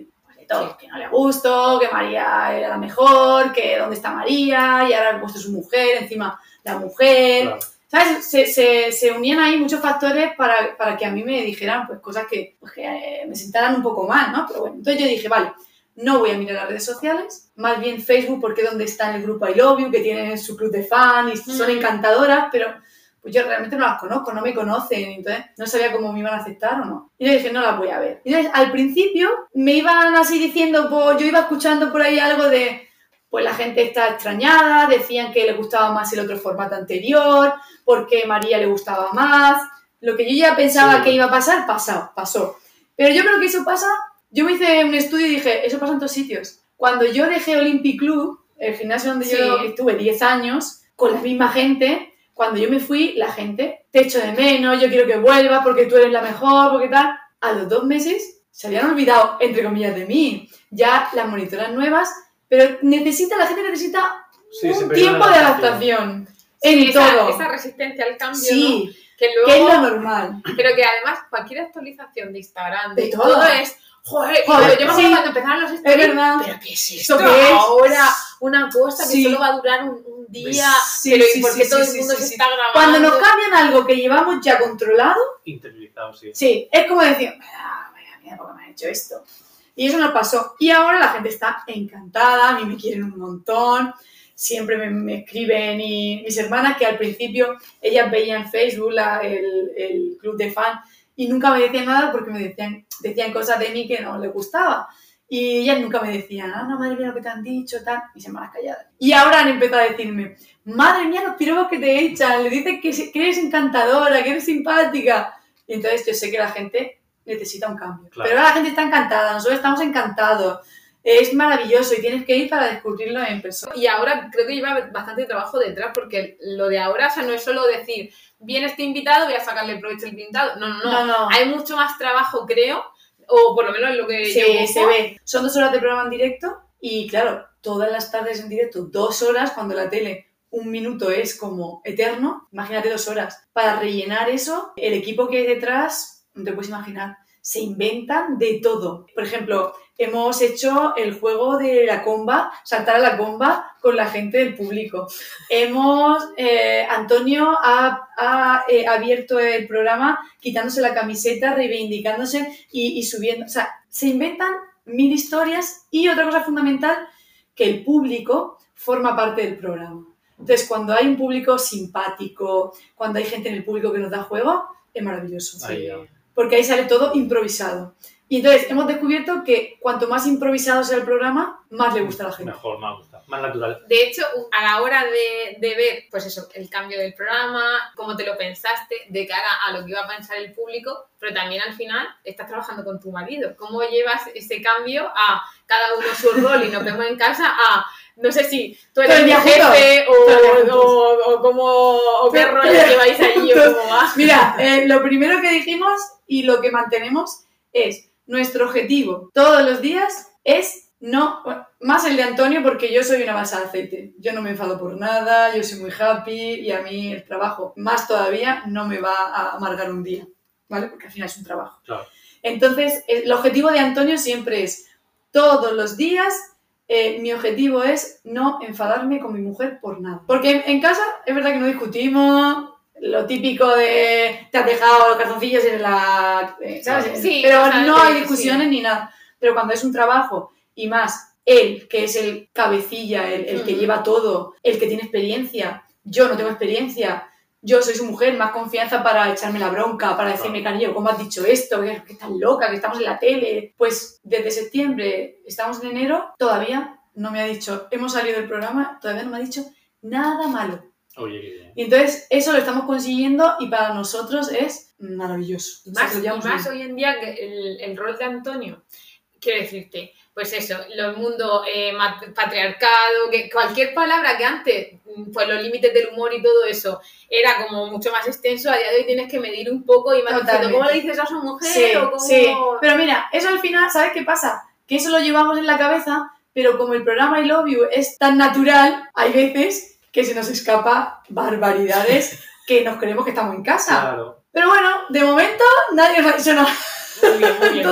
todo, sí. Que no le gustó, que María era la mejor, que dónde está María, y ahora ha puesto su mujer, encima la mujer... Claro. ¿Sabes? Se, se, se unían ahí muchos factores para, para que a mí me dijeran pues cosas que, pues, que eh, me sentaran un poco mal, ¿no? Pero bueno, entonces yo dije, vale, no voy a mirar las redes sociales, más bien Facebook, porque es donde está en el grupo I Love You, que tienen su club de fan y son encantadoras, pero pues yo realmente no las conozco, no me conocen, entonces no sabía cómo me iban a aceptar o no. Y yo dije, no las voy a ver. Y entonces al principio me iban así diciendo, pues yo iba escuchando por ahí algo de... Pues la gente está extrañada, decían que le gustaba más el otro formato anterior, porque María le gustaba más. Lo que yo ya pensaba sí. que iba a pasar, pasó, pasó. Pero yo creo que eso pasa... Yo me hice un estudio y dije, eso pasa en todos sitios. Cuando yo dejé Olympic Club, el gimnasio donde sí. yo estuve diez años, con la misma gente, cuando yo me fui, la gente, te echo de menos, yo quiero que vuelvas porque tú eres la mejor, porque tal. A los dos meses se habían olvidado, entre comillas, de mí. Ya las monitoras nuevas... Pero necesita, la gente necesita sí, un tiempo de adaptación en sí, todo. Esa, esa resistencia al cambio, sí, ¿no? Que, luego, que es lo normal. Pero que además cualquier actualización de Instagram, de, de todo. todo es... Joder, Joder, yo me acuerdo sí, cuando empezaron los stories, es verdad. pero ¿qué es esto? ¿Qué es? Ahora una cosa que sí. solo va a durar un, un día, sí, pero sí, ¿y por qué sí, todo sí, el mundo sí, se sí. está grabando? Cuando nos cambian algo que llevamos ya controlado... Interiorizado, sí. Sí, es como decir, vaya, vaya mierda, ¿por qué me han hecho esto? Y eso nos pasó. Y ahora la gente está encantada, a mí me quieren un montón, siempre me, me escriben y mis hermanas que al principio ellas veían Facebook, la, el, el club de fan, y nunca me decían nada porque me decían, decían cosas de mí que no les gustaba. Y ellas nunca me decían, ah, no, madre mía, lo que te han dicho, tal, mis hermanas calladas. Y ahora han empezado a decirme, madre mía, los piropos que te echan, le dicen que, que eres encantadora, que eres simpática. Y entonces yo sé que la gente necesita un cambio. Claro. Pero ahora la gente está encantada, nosotros estamos encantados. Es maravilloso y tienes que ir para descubrirlo en persona. Y ahora creo que lleva bastante trabajo detrás, porque lo de ahora, o sea, no es solo decir, viene este invitado, voy a sacarle provecho al invitado. No, no, no, no, no. Hay mucho más trabajo, creo, o por lo menos lo que sí, yo busco. Se ve. Son dos horas de programa en directo y, claro, todas las tardes en directo, dos horas, cuando la tele un minuto es como eterno, imagínate dos horas. Para rellenar eso, el equipo que hay detrás... No te puedes imaginar, se inventan de todo. Por ejemplo, hemos hecho el juego de la comba, saltar a la comba con la gente del público. Hemos, eh, Antonio ha, ha eh, abierto el programa quitándose la camiseta, reivindicándose y, y subiendo. O sea, se inventan mil historias y otra cosa fundamental, que el público forma parte del programa. Entonces, cuando hay un público simpático, cuando hay gente en el público que nos da juego, es maravilloso. Ahí, ya. Porque ahí sale todo improvisado. Y entonces hemos descubierto que cuanto más improvisado sea el programa, más le gusta a la gente. Mejor, más gusta, más natural. De hecho, a la hora de, de ver, pues eso, el cambio del programa, cómo te lo pensaste, de cara a lo que iba a pensar el público, pero también al final estás trabajando con tu marido. ¿Cómo llevas ese cambio a cada uno su rol y nos vemos en casa a... No sé si tú eres mi jefe o, o, o, como, o qué rol lleváis allí o cómo va. Mira, eh, lo primero que dijimos y lo que mantenemos es nuestro objetivo todos los días es no, más el de Antonio porque yo soy una balsa de aceite. Yo no me enfado por nada, yo soy muy happy y a mí el trabajo más todavía no me va a amargar un día, ¿vale? Porque al final es un trabajo. Claro. Entonces, el objetivo de Antonio siempre es todos los días... Eh, mi objetivo es no enfadarme con mi mujer por nada. Porque en, en casa es verdad que no discutimos, lo típico de te has dejado los calzoncillos en la... Eh, ¿sabes? Sí, pero o sea, no hay discusiones sí. ni nada. Pero cuando es un trabajo y más él, que es el cabecilla, el, el que mm. lleva todo, el que tiene experiencia, yo no tengo experiencia, yo soy su mujer, más confianza para echarme la bronca, para decirme, cariño, ¿cómo has dicho esto? Que, que estás loca, que estamos en la tele. Pues desde septiembre, estamos en enero, todavía no me ha dicho, hemos salido del programa, todavía no me ha dicho nada malo. Oye, qué bien. Y entonces eso lo estamos consiguiendo y para nosotros es maravilloso. Y más, o sea, y más hoy en día que el, el rol de Antonio, quiero decirte, pues eso, el mundo eh, patriarcado, que cualquier palabra que antes, pues los límites del humor y todo eso, era como mucho más extenso, a día de hoy tienes que medir un poco y más diciendo, ¿cómo le dices a su mujer? Sí, o cómo... sí, pero mira, eso al final, ¿sabes qué pasa? Que eso lo llevamos en la cabeza, pero como el programa I Love You es tan natural, hay veces que se nos escapa barbaridades que nos creemos que estamos en casa. Claro. Pero bueno, de momento nadie nos ha dicho nada. Muy bien, muy bien. Entonces,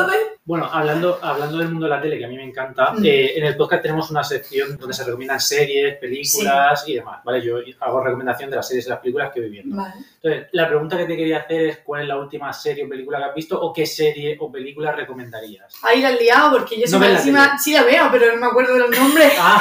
Bueno, hablando, hablando del mundo de la tele, que a mí me encanta, mm. eh, en el podcast tenemos una sección donde se recomiendan series, películas sí. y demás, ¿vale? Yo hago recomendación de las series y las películas que voy viendo. Vale. Entonces, la pregunta que te quería hacer es ¿cuál es la última serie o película que has visto o qué serie o película recomendarías? Ahí la has liado porque yo soy no malísima. Sí la veo, pero no me acuerdo de los nombres. Ah.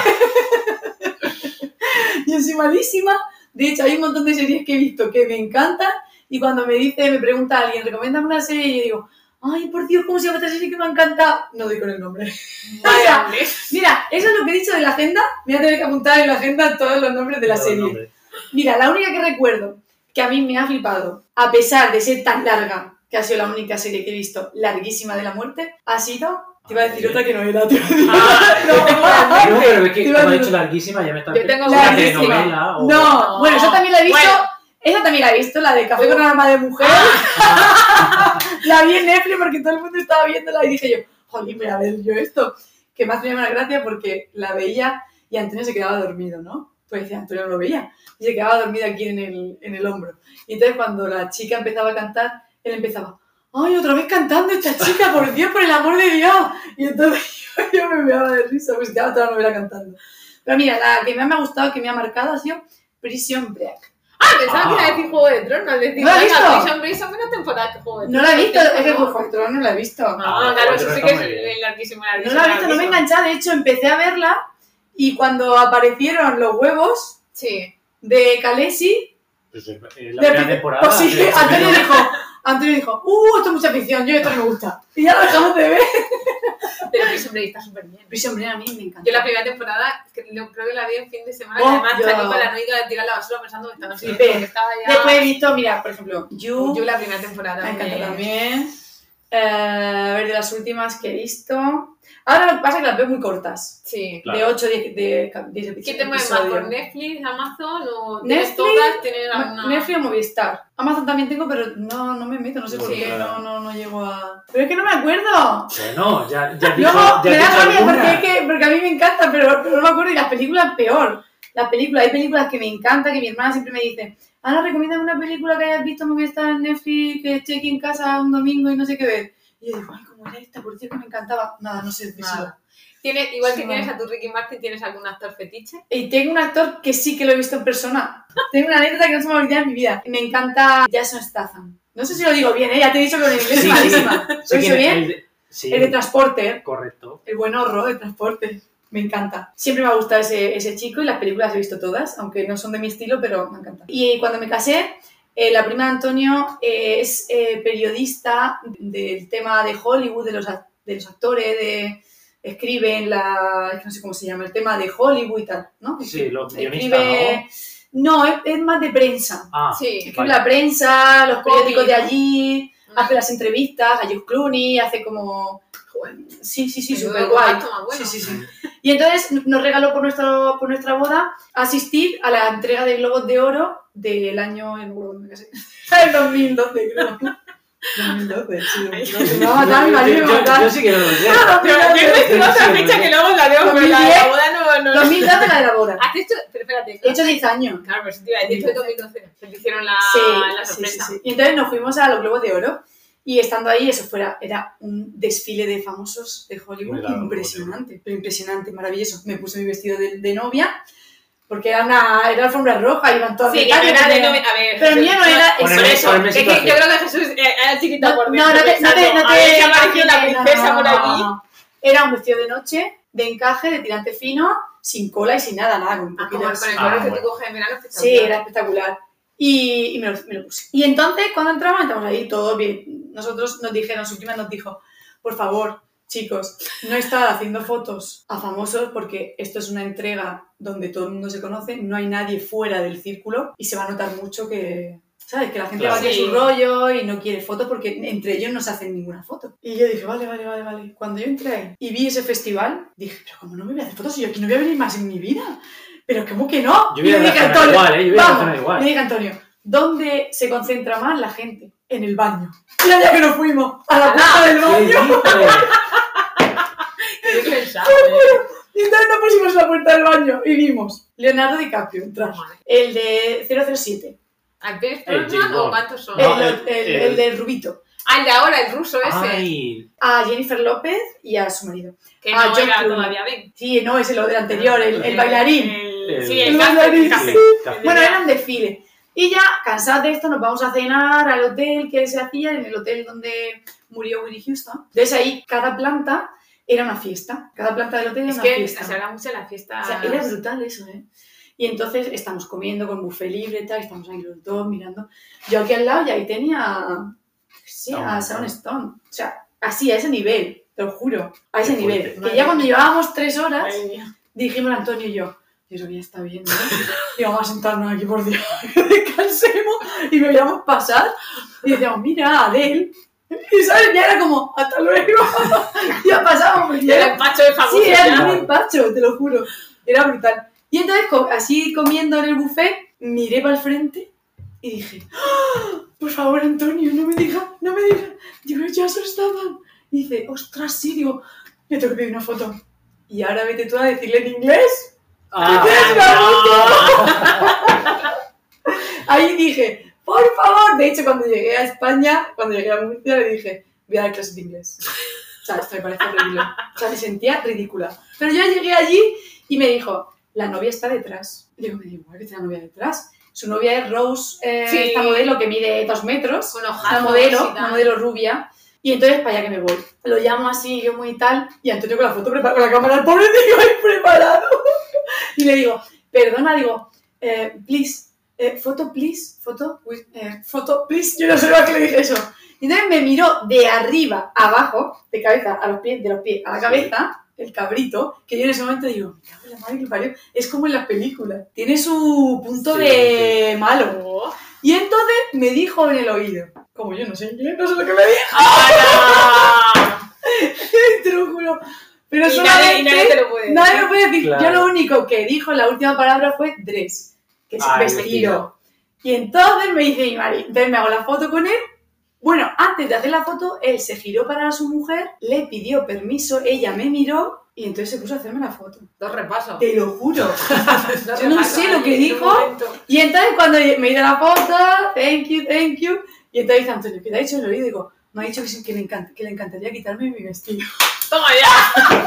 Yo soy malísima. De hecho, hay un montón de series que he visto que me encantan y cuando me dice, me pregunta alguien, recomiéndame una serie y yo digo, ay, por Dios, ¿cómo se llama esta serie que me ha encantado? No doy con el nombre. O sea, mira, eso es lo que he dicho de la agenda. Me voy a tener que apuntar en la agenda todos los nombres de la no, serie. No, mira, la única que recuerdo que a mí me ha flipado, a pesar de ser tan larga, que ha sido la única serie que he visto larguísima de la muerte, ha sido... Te iba a decir otra que no era, tío. Ah, no, no, pero es que como he dicho larguísima, ya me está... Yo tengo una telenovela o... No, bueno, yo también la he visto... Bueno. Esa también la he visto, la de Café con Aroma de Mujer. Ah. La vi en Netflix porque todo el mundo estaba viéndola y dije yo, joder, voy a ver yo esto. Que me hace una gracia porque la veía y Antonio se quedaba dormido, ¿no? Pues decía, Antonio no lo veía. Y se quedaba dormido aquí en el, en el hombro. Y entonces cuando la chica empezaba a cantar, él empezaba... ¡Ay, otra vez cantando esta chica! ¡Por Dios, por el amor de Dios! Y entonces yo, yo me veaba de risa, pues estaba toda la novela cantando. Pero mira, la que más me ha gustado, que me ha marcado, ha sido Prison Break. Ah, pensaba ah. que iba a decir Juego de Tronos. Decir, ¿No la has visto? Prison Break son menos temporadas que Juego de Tronos. No la he visto, es que Juego de Tronos no la he visto. No, ah, claro, eso sí que es larguísimo, larguísimo. No la he visto, no me he enganchado. De hecho, empecé a verla y cuando aparecieron los huevos sí. de Khaleesi... Pues en la primera de, temporada... Pues sí, de Antonio dijo... Antonio dijo, uh, esto es mucha ficción, yo esto no me gusta. Y ya lo dejamos de ver. Pero Prison Break está súper bien. Prison Break a mí me encanta. Yo la primera temporada, creo que la vi en fin de semana, oh, y además yo... salí con la noica de tirar la basura pensando que estaba así. Sí, que estaba ya... Después he visto, mira, por ejemplo, You. You la primera temporada. Me encanta también. Eh, a ver, de las últimas que he visto... Ahora lo que pasa es que las veo muy cortas. Sí. Claro. De ocho, diez episodios. ¿Qué te mueves más? ¿Por Netflix, Amazon o Netflix, todas? ¿Tienes alguna...? Netflix o Movistar. Amazon también tengo, pero no, no me meto, no sé por sí, qué, claro. no, no, no llego a... Pero es que no me acuerdo. Bueno, ya, ya dijo, Luego ya me da rabia alguna. porque, es que, porque a mí me encanta, pero, pero no me acuerdo. Y las películas peor. Las películas, hay películas que me encantan, que mi hermana siempre me dice, Ana, recomiéndame una película que hayas visto, Movistar en Netflix, que esté aquí en casa un domingo y no sé qué ver. Y yo digo, ay, ¿cómo era esta? Por cierto, que me encantaba. Nada, no sé. Nada. ¿Tienes, igual sí, que bueno. tienes a tu Ricky Martin, ¿tienes algún actor fetiche? Y tengo un actor que sí que lo he visto en persona. Tengo una anécdota que no se me va a olvidar en mi vida. Me encanta Jason Statham. No sé si lo digo bien, ¿eh? Ya te he dicho que en inglés es malísima. ¿Lo he dicho bien? El de, sí, el de Transporter. Correcto. El buen horror de Transporter. Me encanta. Siempre me ha gustado ese, ese chico y las películas he visto todas, aunque no son de mi estilo, pero me encanta. Y cuando me casé, eh, la prima de Antonio eh, es eh, periodista del tema de Hollywood, de los, de los actores, de... Escribe en la... no sé cómo se llama, el tema de Hollywood y tal, ¿no? Sí, los guionistas, Escribe... ¿no? No, es, es más de prensa. Ah, sí. Escribe vale. la prensa, los periódicos de allí, Mm. hace las entrevistas, a George Clooney, hace como... Sí, sí, sí, Menudo súper guay. gato más bueno. Sí, sí, sí. Y entonces nos regaló por, nuestro, por nuestra boda asistir a la entrega de Globos de Oro del año... En, el dos mil doce, creo. dos mil doce, sí. Me va a matar, mi marido me va a matar. Yo sí que no lo sé. Yo he investigado otra fecha que luego la veo, pero la de la boda no... no dos mil doce la de la boda. ¿Has hecho? Pero espérate. He hecho diez años. Claro, pero si te iba a decir, dos mil doce. Se te hicieron la, sí, la sorpresa. Sí, sí, sí. Y entonces nos fuimos a los Globos de Oro y estando ahí, eso fuera, era un desfile de famosos de Hollywood Claro, impresionante, pero impresionante, maravilloso. Me puse mi vestido de, de novia porque era una era alfombra roja, iban todas sí, de que no calle, era de pero, novia. A ver, pero el mío no era por eso. eso. Ponerme Es que yo creo que Jesús era chiquita No, por no, dentro. no te, no te, no te, a ver si apareció una no, princesa no, por no, aquí. no, no. Era un vestido de noche, de encaje, de tirante fino, sin cola y sin nada, nada, con un Ah, poquito como de... con el Ah, color que bueno. tú coges en verano espectacular. Sí, era espectacular. Y, y me, lo, me lo puse. Y entonces, cuando entramos, estamos ahí todos bien. Nosotros nos dijeron, su prima nos dijo, por favor, chicos, no estad haciendo fotos a famosos porque esto es una entrega donde todo el mundo se conoce, no hay nadie fuera del círculo y se va a notar mucho que... ¿Sabes? Que la gente Claro. va a tener Sí. su rollo y no quiere fotos porque entre ellos no se hacen ninguna foto. Y yo dije, vale, vale, vale, vale. Cuando yo entré y vi ese festival, dije, pero ¿cómo no me voy a hacer fotos si yo aquí no voy a venir más en mi vida? Pero ¿cómo que no? Yo voy y a le dije a reaccionar Antonio, igual, ¿eh? Yo voy a vamos, reaccionar igual. le dije a Antonio, ¿dónde se concentra más la gente? En el baño. Y allá que nos fuimos, a la puerta del ¿Qué baño. dices? ¿Qué pensaba? Y entonces nos pusimos en la puerta del baño y vimos Leonardo DiCaprio entrar. El de cero cero siete. ¿Actores El porno James o Bond. cuántos son? No, el, el- el, el- el del Rubito. Ah, el de ahora, el ruso ese. Ay. A Jennifer López y a su marido. Que Ah, no George era Clooney. todavía Ben. Sí, no, ese es lo del anterior, el, el bailarín. El- sí, El el bailarín, café. sí. Café. Bueno, era un desfile. Y ya, cansados de esto, nos vamos a cenar al hotel que se hacía, en el hotel donde murió Whitney Houston. Entonces ahí, cada planta era una fiesta. Cada planta del hotel era Es una que fiesta. se habla mucho de la fiesta. O sea, era brutal eso, ¿eh? Y entonces estamos comiendo con buffet libre y tal, estamos ahí los dos mirando. Yo aquí al lado ya ahí tenía, sí, a Sharon Stone. O sea, así, a ese nivel, te lo juro, a ese Qué nivel. fuerte. Que ya cuando llevábamos tres horas, Madre mía. dijimos Antonio y yo, eso ya está bien, ¿no? Y vamos a sentarnos aquí por Dios, que descansemos y me veíamos pasar. Y decíamos, mira, Adele. Y ¿sabes? Ya era como, hasta luego. Ya pasábamos. Y el empacho de famoso. Sí, era ya. un empacho, te lo juro. Era brutal. Y entonces, co- así comiendo en el buffet, miré para el frente y dije, ¡ah! Por favor, Antonio, no me digas, no me digas. Digo, ya se estaban. Y dice, ostras, sí, digo, yo tengo que pedir una foto. Y ahora vete tú a decirle en inglés. Ah, Ahí dije, por favor. De hecho, cuando llegué a España, cuando llegué a Murcia, le dije, voy a dar clases de inglés. O sea, esto me parece horrible. O sea, me sentía ridícula. Pero yo llegué allí y me dijo, la novia está detrás. Y digo, me digo, ¿qué tiene la novia detrás? Su novia es Rose, eh, Sí. esta modelo que mide dos metros. Con Una ojazos modelo, y tal. una modelo rubia. Y entonces, para allá que me voy. Lo llamo así, yo muy tal, y Antonio con la foto preparada, con la cámara, el pobre tío ahí preparado. Y le digo, perdona, digo, eh, please, eh, foto, please, foto, with- eh, foto, please. Yo no sé a qué le dije eso. Y entonces me miró de arriba a abajo, de cabeza a los pies, de los pies a la cabeza, el cabrito, que yo en ese momento digo, me cago en la madre que parió. Es como en las películas. Tiene su punto Sí, de malo. Oh. Y entonces me dijo en el oído, como yo no sé inglés, no sé lo que me dijo, ¡Hala! te lo juro. Pero Y solamente nadie, y nadie te lo puede decir. nadie lo puede decir. Claro. Yo lo único que dijo, la última palabra fue dress, que es Ah, el vestido. vestido. Y entonces me dice mi marido, entonces me hago la foto con él. Bueno, antes de hacer la foto, él se giró para su mujer, le pidió permiso, ella me miró y entonces se puso a hacerme la foto. Dos repasos. Te lo juro. Dos Yo no repasos sé lo ahí que en un dijo. momento. Y entonces cuando me hizo la foto, thank you, thank you, y entonces dice Antonio, ¿qué te ha dicho el oído? Digo, me ha dicho que, sí, que, le encanta, que le encantaría quitarme mi vestido. Toma ya.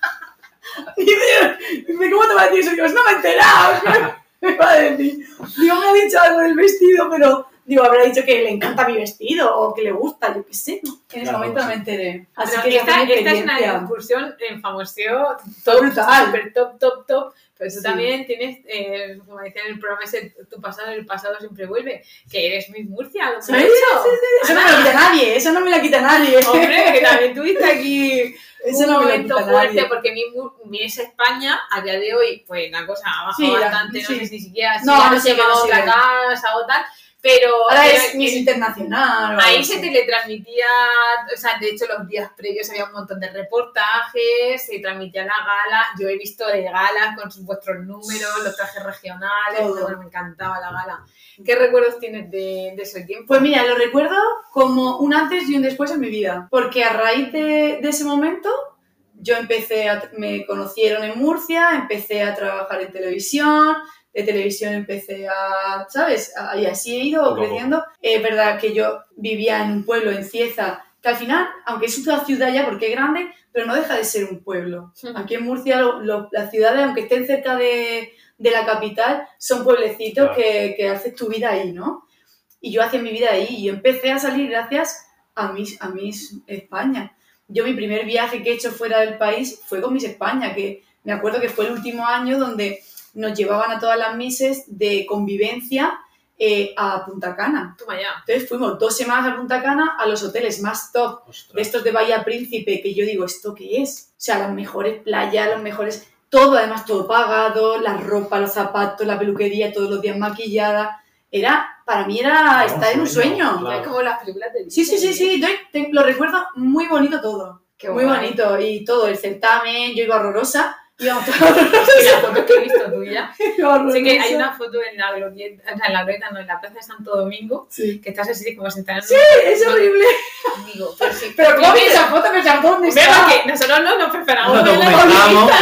Y dice, dice, ¿cómo te va a decir eso? Digo, no me he enterado. Me va a decir. Digo, me ha dicho algo del vestido, pero digo, habrá dicho que le encanta mi vestido o que le gusta, yo qué sé. En ese Claro, momento sí. me enteré. Así Pero que esa esta, fue mi esta es experiencia. una incursión en famoseo Todo brutal. super top, top, top. Pero tú Sí. también tienes, eh, como decía en el programa ese, tu pasado, el pasado siempre vuelve, que eres Miss Murcia. ¿Lo ¿Sí? has Sí, hecho? sí, sí. Eso no me lo quita nadie, eso no me lo quita nadie. Hombre, que también tuviste aquí Eso un no me lo momento quita fuerte, nadie. porque mi, Mu- mi es España, a día de hoy, pues la cosa ha bajado Sí, la- bastante, no sí. sé si siquiera si No, ya no no sé se que llama no otra sirve. casa o tal, pero Ahora pero es Miss en- Internacional. o ahí algo se así. teletransmitía, o sea, de hecho los días previos había un montón de reportajes, se transmitía la gala, yo he visto de galas con sus vuestros números, los trajes regionales, Todo. bueno, me encantaba la gala. ¿Qué recuerdos tienes de, de ese tiempo? Pues mira, lo recuerdo como un antes y un después en mi vida, porque a raíz de, de ese momento yo empecé, a, me conocieron en Murcia, empecé a trabajar en televisión, de televisión empecé a, ¿sabes? A- y así he ido Poco a poco. creciendo. Es verdad que yo vivía en un pueblo, en Cieza, que al final, aunque es una ciudad ya porque es grande, pero no deja de ser un pueblo. Aquí en Murcia lo- lo- las ciudades, aunque estén cerca de, de la capital, son pueblecitos Claro. que, que haces tu vida ahí, ¿no? Y yo hacía mi vida ahí y yo empecé a salir gracias a Miss, a Miss España. Yo mi primer viaje que he hecho fuera del país fue con Miss España, que me acuerdo que fue el último año donde nos llevaban a todas las misses de convivencia eh, a Punta Cana. Toma ya. Entonces fuimos dos semanas a Punta Cana a los hoteles más top de Ostras. estos de Bahía Príncipe, que yo digo, ¿esto qué es? O sea, las mejores playas, los mejores... Todo, además, todo pagado, la ropa, los zapatos, la peluquería, todos los días maquillada. Era, para mí era Era un estar en un sueño, sueño. claro. Es como las películas de Sí, sí, sí, Disney. sí, yo te- lo recuerdo muy bonito todo. Qué Muy guay. bonito. Y todo, el certamen, yo iba horrorosa. Íbamos todos Y las fotos que he visto tuya. horrorosa. Sé que hay una foto en la glorieta, o sea, en la glorieta, no, en la plaza de Santo Domingo, Sí, que estás así como sentada en sí, es horrible. Digo, pero sí. Pero ¿cómo primero, esa foto? ¿Pero dónde Veo está? que nosotros no nos preparamos. No de la documentamos, entrevista. claro.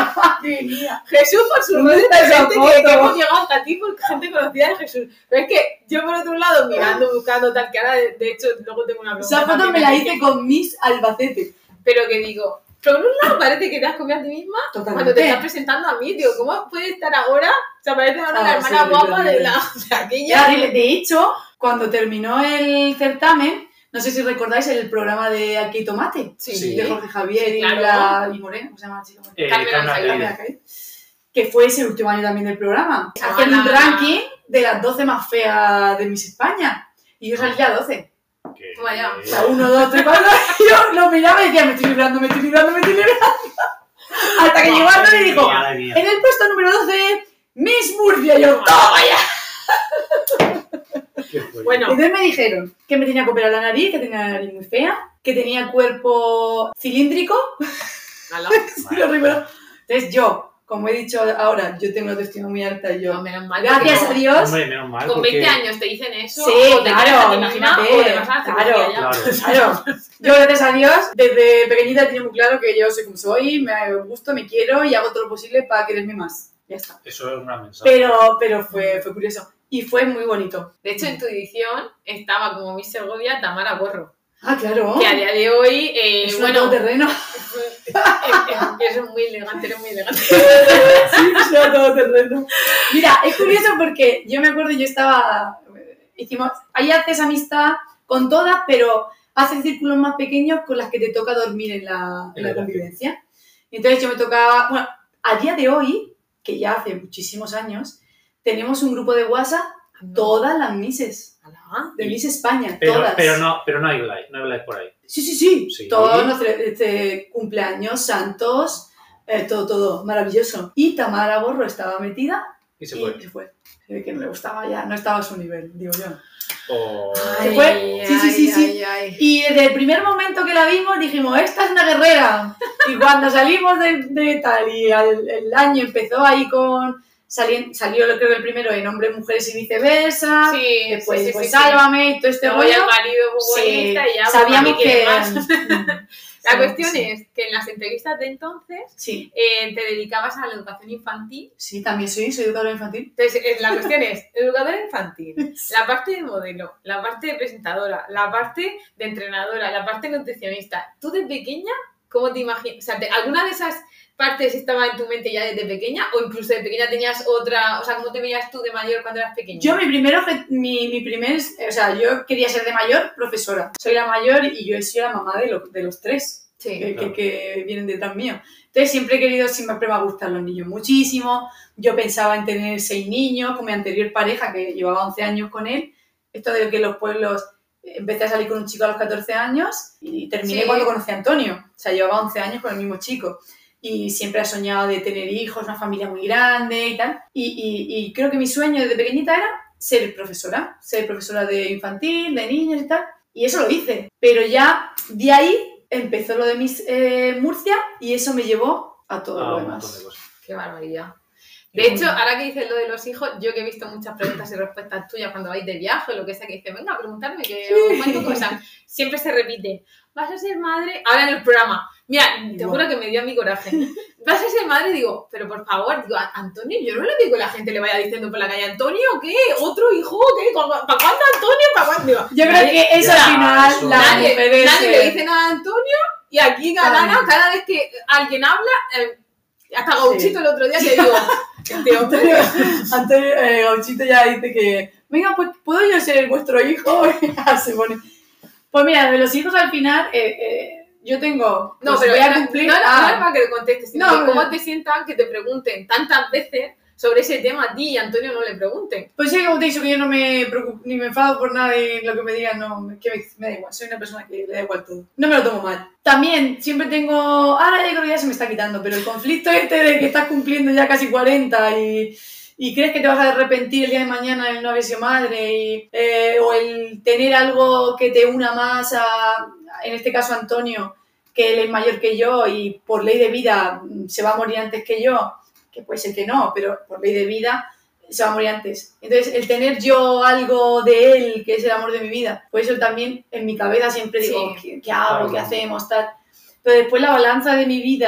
Madre mía. Jesús por sus ¿Dónde redes, está esa gente que, foto? que hemos llegado hasta ti por gente conocida de Jesús. Pero es que yo por otro lado, mirando, buscando tal, que ahora de, de hecho luego tengo una pregunta. Esa foto me la hice con Miss Albacete. Pero que digo, por un lado parece que te has comido a ti misma. Totalmente. Cuando te estás presentando a mí, digo, ¿cómo puede estar ahora? O sea, parece ahora Ah, la hermana sí, guapa horrible. de la de aquella. Ya, de de hecho, cuando terminó el certamen, no sé si recordáis el programa de Aquí hay Tomate, Sí. de Jorge Javier y, Claro. la, y Moreno, ¿cómo se llama la chica? Eh, Carmen Carmen Alcaide. Alcaide. Alcaide, que fue ese último año también del programa. Ah, Hacían un la- ranking de las doce más feas de Miss España. Y yo salía a doce. Que- Vaya. O sea, uno, dos, tres, cuatro. Y yo lo miraba y decía, me estoy librando, me estoy librando, me estoy librando. Hasta que llegó Antonio y dijo, Madre mía. en el puesto número doce, Miss Murcia. Y yo, ¡toma ya! Qué fuerte. Bueno, Entonces me dijeron que me tenía que operar la nariz, que tenía la nariz muy fea, que tenía cuerpo cilíndrico. ala, Sí, lo primero. Entonces yo, como he dicho ahora, yo tengo una autoestima muy alta y no, yo, menos mal. gracias porque a Dios, Hombre, menos mal. Con porque... veinte años te dicen eso, Sí, o te claro, quieres a ti misma, imagínate, o te vas a la claro, cirugía ya. Claro. claro, yo gracias a Dios, desde pequeñita he tenido muy claro que yo soy como soy, me gusto, me quiero y hago todo lo posible para quererme más. Ya está. Eso es una mensaje. Pero, pero fue, fue curioso y fue muy bonito. De hecho, en tu edición estaba como Miss Segovia Tamara Borro, Ah, claro. que a día de hoy, eh, Es un bueno, todoterreno. es, es, es muy elegante, eres muy elegante. Sí, es un todoterreno. Mira, es curioso porque yo me acuerdo, yo estaba, hicimos, ahí haces amistad con todas, pero haces círculos más pequeños con las que te toca dormir en la, en la convivencia. Y entonces yo me tocaba, bueno, a día de hoy, que ya hace muchísimos años, tenemos un grupo de WhatsApp, todas las Misses, Ala. de Miss España, Pero, todas. pero no, pero no hay like, no hay like por ahí. Sí, sí, sí, Sí. todos los este, cumpleaños, santos, eh, todo, todo, maravilloso. Y Tamara Borro estaba metida Y se y fue. se fue. Se ve que no le gustaba ya, no estaba a su nivel, digo yo. O... Se fue. Sí, sí, sí, sí. Ay, ay. Y desde el primer momento que la vimos dijimos, esta es una guerrera. Y cuando salimos de, de tal y al, el año empezó ahí con... Salió, salió creo que el primero en hombres, mujeres y viceversa. Sí, Después, sí, sí, pues sí, Sálvame y todo este Luego ya rollo. el marido Sí, futbolista y ya sabíamos ¿para qué que... quieres más? La Sí, cuestión sí. es que en las entrevistas de entonces Sí, eh, te dedicabas a la educación infantil. sí, también soy, soy educadora infantil. Entonces, eh, la cuestión es educadora infantil, la parte de modelo, la parte de presentadora, la parte de entrenadora, la parte nutricionista. ¿Tú de pequeña cómo te imaginas? O sea, te- ¿alguna de esas partes estaba en tu mente ya desde pequeña o incluso de pequeña tenías otra? O sea, ¿cómo te veías tú de mayor cuando eras pequeña? Yo, mi primero, mi, mi primer, o sea, yo quería ser de mayor profesora. Soy la mayor y yo he sido la mamá de, lo- de los tres Sí. que, claro. que, que vienen detrás mío. Entonces siempre he querido, siempre me ha gustado los niños muchísimo. Yo pensaba en tener seis niños con mi anterior pareja, que llevaba once años con él. Esto de que los pueblos... Empecé a salir con un chico a los catorce años y terminé Sí. cuando conocí a Antonio. O sea, llevaba once años con el mismo chico. Y siempre he soñado de tener hijos, una familia muy grande y tal. Y, y, y creo que mi sueño desde pequeñita era ser profesora. Ser profesora de infantil, de niños y tal. Y eso lo hice. Pero ya de ahí empezó lo de Miss eh, Murcia y eso me llevó a todo Ah, lo un demás. montón de cosas. Qué barbaridad. De hecho, ahora que dices lo de los hijos, yo que he visto muchas preguntas y respuestas tuyas cuando vais de viaje o lo que sea, que dicen, venga, a preguntarme que os cuento cosas. Siempre se repite, vas a ser madre, ahora en el programa. Mira, te Igual. juro que me dio a mi coraje. Vas a ser madre, digo, pero por favor, digo, Antonio, yo no le digo que la gente le vaya diciendo por la calle, Antonio, ¿qué? ¿Otro hijo? ¿Qué? ¿Para cuándo Antonio? ¿Para cuándo? Digo, Yo creo nadie- que eso Ya, al final eso. las nadie, mujeres... nadie eh, le dice nada a Antonio y aquí Galana, Ay. cada vez que alguien habla, eh, hasta Gauchito Sí. el otro día que digo, este hombre... Antonio, Antonio eh, Gauchito ya dice que, venga, pues, ¿puedo yo ser vuestro hijo? Se pone. Pues mira, de los hijos al final, eh, eh, yo tengo, No, pues pero voy a no, cumplir... no, no, ah, no es para que le contestes, sino No, que no, cómo no. te sientan que te pregunten tantas veces sobre ese tema a ti y a Antonio no le pregunten. Pues sí, como te he dicho, que yo no me preocupo, ni me enfado por nada y lo que me digan, no, que me, me da igual, soy una persona que le da igual todo. No me lo tomo mal. También, siempre tengo, ahora ya creo que ya se me está quitando, pero el conflicto este de que estás cumpliendo ya casi cuarenta y, y crees que te vas a arrepentir el día de mañana el no haber sido madre, y, eh, o el tener algo que te una más a, en este caso a Antonio, que él es mayor que yo y por ley de vida se va a morir antes que yo, que puede ser que no, pero por ley de vida se va a morir antes. Entonces, el tener yo algo de él, que es el amor de mi vida, pues eso también en mi cabeza siempre digo, Sí. ¿qué, qué hago? Claro. ¿Qué hacemos? Tal. Pero después la balanza de mi vida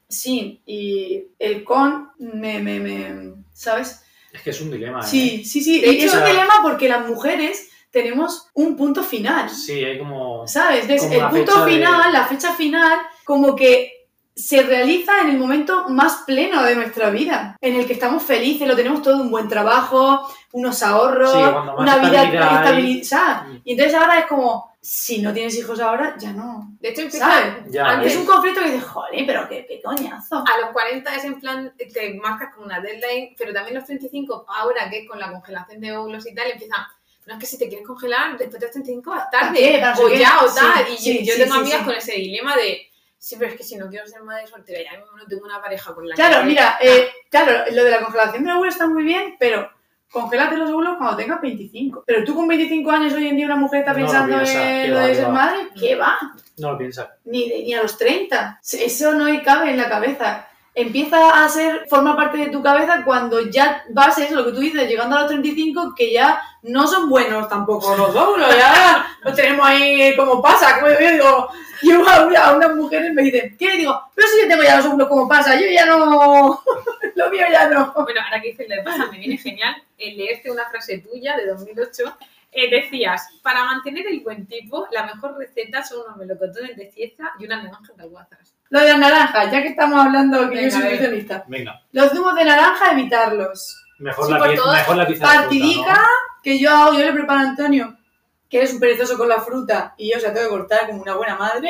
sí, y el con me, me, me, ¿sabes? Es que es un dilema, ¿eh? Sí, sí, sí, De y hecho, es un dilema porque las mujeres tenemos un punto final. Sí, hay como... ¿Sabes? Entonces, como el una punto fecha de- final, la fecha final, como que se realiza en el momento más pleno de nuestra vida, en el que estamos felices, lo tenemos todo, un buen trabajo, unos ahorros, Sí, cuando más una vida estabilidad hay. estabilizada. Y entonces ahora es como, si no tienes hijos ahora, ya no. De hecho, empieza ¿Sabes? Ya, antes, Es un conflicto que dices, joder, pero qué, qué coñazo. a los cuarenta es en plan, te marcas como una deadline, pero también los treinta y cinco, ahora que es con la congelación de óvulos y tal, empiezan, no es que si te quieres congelar, después de los treinta y cinco vas tarde, ¿Qué? ¿Para o qué? ya, o Sí, tal. Y sí, yo, yo sí, tengo sí, amigas sí. con ese dilema de, sí, pero es que si no quiero ser madre soltera, ya mismo no tengo una pareja con la Claro, que... mira, eh, claro, lo de la congelación de óvulos está muy bien, pero congélate los óvulos cuando tengas veinticinco. Pero tú con veinticinco años hoy en día una mujer está No lo pensando piensa, en que lo va, de que ser va. madre, ¿qué va? No lo piensa. Ni, de- ni a los treinta. Eso no cabe en la cabeza. Empieza a ser, forma parte de tu cabeza cuando ya vas, eso, lo que tú dices, llegando a los treinta y cinco, que ya no son buenos tampoco los óvulos, ya los tenemos ahí como pasa, como yo digo, yo a, una- a unas mujeres me dicen, ¿qué? Digo, pero si yo tengo ya los óvulos como pasa, yo ya no, lo mío ya no. Bueno, ahora que dices lo de pasa, me viene genial el leerte una frase tuya de dos mil ocho. Eh, decías, para mantener el buen tipo, la mejor receta son unos melocotones de cieza y unas naranjas de alguazas. Lo de las naranjas, ya que estamos hablando que Venga, yo soy a ver. nutricionista. Venga, Los zumos de naranja, evitarlos. mejor, Sí, la, por pie- todo. mejor la pizza de Partidica, fruta, que yo hago, yo le preparo a Antonio, que es un perezoso con la fruta, y yo se la tengo que cortar como una buena madre,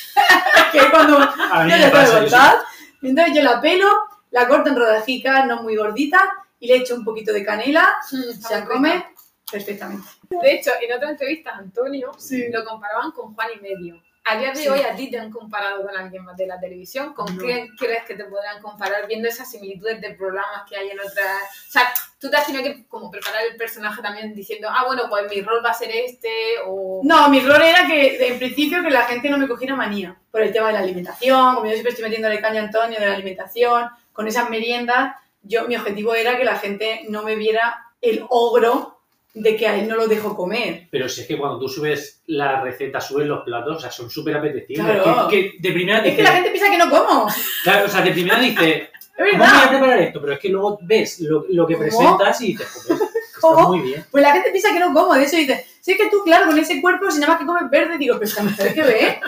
que es cuando ¿no? A mí yo me la tengo que pasa, yo cortar, y entonces yo la pelo, la corto en rodajicas, no muy gordita, y le echo un poquito de canela, se la come perfectamente. De hecho, en otra entrevista, Antonio Sí. lo comparaban con Juan y Medio. A día de Sí. hoy, ¿a ti te han comparado con alguien más de la televisión? ¿Con No. qué crees que te podrán comparar viendo esas similitudes de programas que hay en otras...? O sea, tú te has tenido que como preparar el personaje también diciendo, ah, bueno, pues mi rol va a ser este, o... No, mi rol era que, en principio, que la gente no me cogiera manía por el tema de la alimentación, como yo siempre estoy metiéndole caña a Antonio de la alimentación, con esas meriendas, yo, mi objetivo era que la gente no me viera el ogro de que a él no lo dejo comer. Pero si es que cuando tú subes la receta, subes los platos, o sea, son súper apetecibles. Claro. Que, que de primera Es dices... que la gente piensa que no como. Claro, o sea, de primera dices, Es ¿cómo voy a verdad. preparar esto? Pero es que luego ves lo, lo que ¿Cómo? presentas y dices, joder, está ¿Cómo? muy bien. Pues la gente piensa que no como. De hecho dice, sí, es que tú, claro, con ese cuerpo, si nada más que comes verde, digo, pero esta mujer que ve.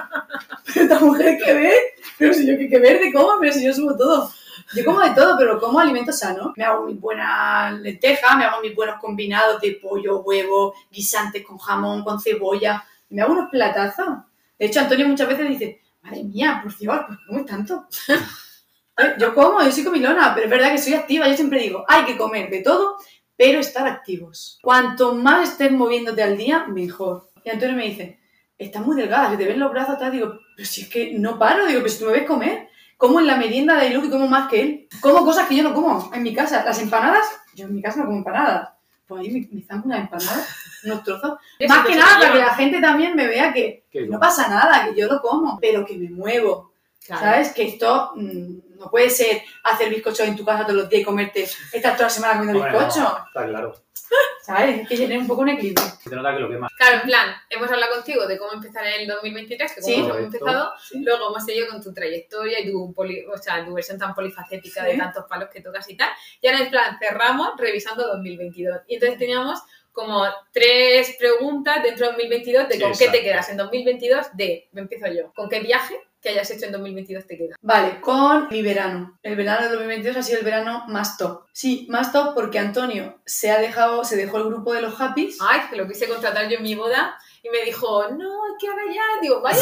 Pero esta mujer que ve. Pero si yo que, que verde como, pero si yo subo todo. Yo como de todo, pero como alimento sano. Me hago mis buenas lentejas, me hago mis buenos combinados de pollo, huevo, guisantes con jamón, con cebolla. Y me hago unos platazos. De hecho, Antonio muchas veces dice, madre mía, por Dios, ¿por qué comes tanto? Eh, Yo como, yo soy comilona, pero es verdad que soy activa. Yo siempre digo, hay que comer de todo, pero estar activos. Cuanto más estés moviéndote al día, mejor. Y Antonio me dice, estás muy delgada, se te ven los brazos atrás. Digo, pero si es que no paro, digo, pero si tú me ves comer. Como en la merienda de Luke y como más que él. Como cosas que yo no como en mi casa. Las empanadas, yo en mi casa no como empanadas. Pues ahí me, me zanco una empanada, unos trozos. Eso Más te que se nada lo para que llevan. la gente también me vea que Que no pasa nada, que yo lo como, pero que me muevo. Claro. ¿Sabes? Que esto mmm, no puede ser hacer bizcochos en tu casa todos los días y comerte, estar toda la semana comiendo Hombre, no, bizcocho. está claro. ¿Sabes? Hay que tener un poco un equilibrio. Se te nota que lo quemas. Claro, en plan, hemos hablado contigo de cómo empezar en el dos mil veintitrés, que cómo Sí. hemos Correcto. empezado, Sí. luego hemos seguido con tu trayectoria y tu, poli, o sea, tu versión tan polifacética Sí. de tantos palos que tocas y tal. Y ahora en plan, cerramos revisando dos mil veintidós. Y entonces teníamos como tres preguntas dentro de dos mil veintidós de Sí, con qué te exacto. quedas en dos mil veintidós de, me empiezo yo, con qué viaje que hayas hecho en dos mil veintidós te queda. Vale, con mi verano. El verano de dos mil veintidós ha sido el verano más top. Sí, más top porque Antonio se ha dejado, se dejó el grupo de los Happys. Ay, que lo quise contratar yo en mi boda y me dijo, no, es que ahora ya, digo, vaya,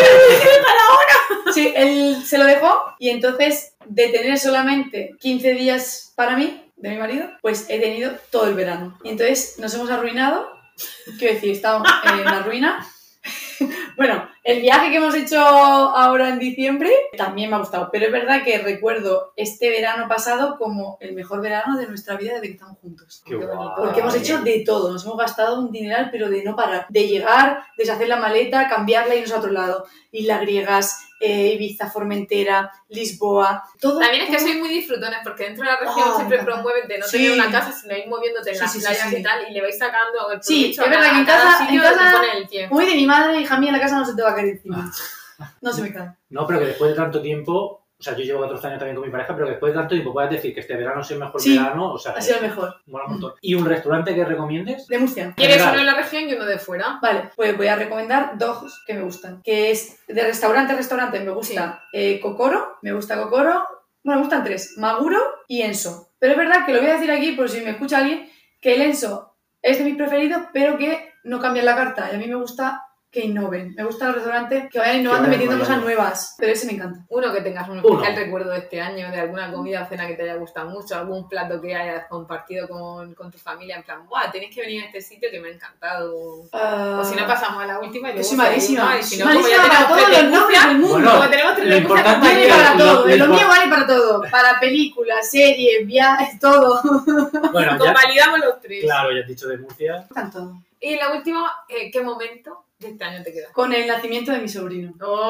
Sí, él se lo dejó y entonces de tener solamente quince días para mí, de mi marido, pues he tenido todo el verano. Y entonces nos hemos arruinado, quiero decir, estamos en la ruina. Bueno, el viaje que hemos hecho ahora en diciembre también me ha gustado, pero es verdad que recuerdo este verano pasado como el mejor verano de nuestra vida desde que estamos juntos. Qué Qué bonito. guay. Porque hemos hecho de todo, nos hemos gastado un dineral, pero de no parar. De llegar, deshacer la maleta, cambiarla y irnos a otro lado. Islas Griegas, eh, Ibiza, Formentera, Lisboa, todo. También es que todo. sois muy disfrutones porque dentro de la región Oh, siempre me encanta. promueven de no Sí. tener una casa, sino ir moviéndote en Sí, las sí, sí, playas sí. y tal, y le vais sacando el Sí, provecho es a verdad cada- que en a cada casa- sitio en donde casa- te pone el pie. Como dice mi madre, hija mía, en la casa no se te va a caer encima. No se me cae. No, pero que después de tanto tiempo, o sea, yo llevo catorce años también con mi pareja, pero que después de tanto tiempo puedas decir que este verano es el mejor Sí, verano, o sea, ha sido el mejor. mola un montón. ¿Y un restaurante que recomiendes? De Murcia. ¿Quieres General. uno en la región y uno de fuera? Vale, pues voy a recomendar dos que me gustan. Que es de restaurante a restaurante, me gusta eh, Kokoro, me gusta Kokoro. Bueno, me gustan tres, Maguro y Enso. Pero es verdad que lo voy a decir aquí, por si me escucha alguien, que el Enso es de mis preferidos, pero que no cambian la carta. Y a mí me gusta que innoven. Me gustan los restaurantes que vayan innovando, vayan metiendo cosas innovando. nuevas. Pero ese me encanta. Uno que tengas un Uno. especial recuerdo de este año, de alguna comida o cena que te haya gustado mucho, algún plato que hayas compartido con, con tu familia, en plan, ¡buah! Tenéis que venir a este sitio que me ha encantado. Uh, O si no, pasamos a la última y Yo luego soy malísima. seguimos, y si no, Soy como ya malísima para tenemos todos tres los de nombres Murcia, del mundo. Bueno, como tenemos tres lo de Murcia, importante Vale es para lo- todo. lo Lo impo- mío vale para todo. Para películas, series, viajes, todo. Bueno, ya, convalidamos los tres. claro, ya has dicho de Murcia. Están todo. Y la última, eh, ¿qué momento de este año te queda? Con el nacimiento de mi sobrino.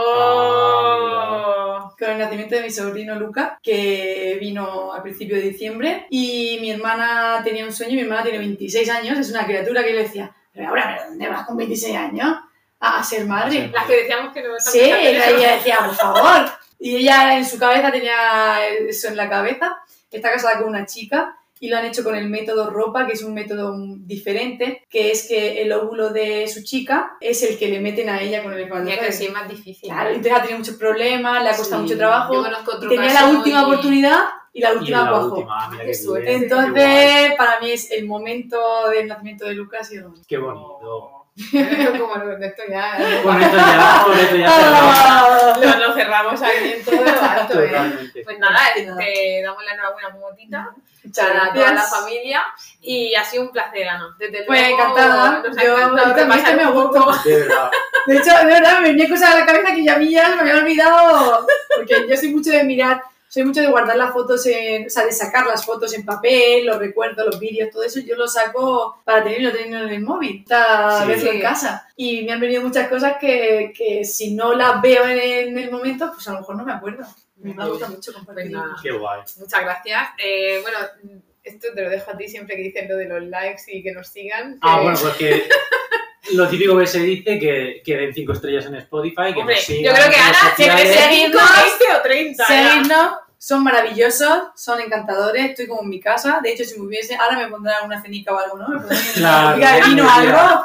¡Oh! Con el nacimiento de mi sobrino Luca, que vino a principio de diciembre. Y mi hermana tenía un sueño, mi hermana tiene veintiséis años, es una criatura que yo le decía, pero ahora, ¿pero dónde vas con veintiséis años? A, a ser madre. Las que decíamos que no Sí, ella ella decía, por favor. Y ella en su cabeza tenía eso en la cabeza. Está casada con una chica y lo han hecho con el método ropa, que es un método diferente, que es que el óvulo de su chica es el que le meten a ella con el Tenía que ser más difícil. Claro, entonces ha tenido muchos problemas, le ha costado Sí, mucho trabajo. yo conozco otro Tenía caso la última y- oportunidad y la Y última la cuajó. última, mira Qué qué suerte. bien, qué guay. Entonces, para mí es el momento del nacimiento de Lucas y el momento. Qué bonito. Como lo de esto ya. Con esto ya, con esto ya Ah. Lo, lo cerramos ahí en todo lo alto, ¿eh? Totalmente. Pues nada, Nada. te damos la enhorabuena como motita Muchas para toda la gracias. familia y ha sido un placer, Ana. Desde Pues luego, encantada. nos ha Yo encantado también repasar que me un poco. gustó. De verdad. De hecho, de verdad, me venía cosas a la cabeza que ya a mí ya me había olvidado. Porque yo soy mucho de mirar, soy mucho de guardar las fotos en, o sea, de sacar las fotos en papel, los recuerdos, los vídeos, todo eso, yo lo saco para tenerlo, tenerlo en el móvil, para Sí. verlo en casa. Y me han venido muchas cosas que, que si no las veo en, en el momento, pues a lo mejor no me acuerdo. A mí me gusta mucho compartir. Pues nada. Qué guay. Muchas gracias. Eh, bueno, esto te lo dejo a ti siempre que dicen lo de los likes y que nos sigan. Ah, que- bueno, porque lo típico que se dice que, que den cinco estrellas en Spotify, que Hombre, nos sigan yo creo que en redes Ana tiene que sociales. ser cinco, veinte o treinta. ya. Seguidnos, son maravillosos, son encantadores, estoy como en mi casa. De hecho, si me hubiese, ahora me pondrán una cenica o algo, ¿no? Me pondrán Claro, una de vino o ya. algo.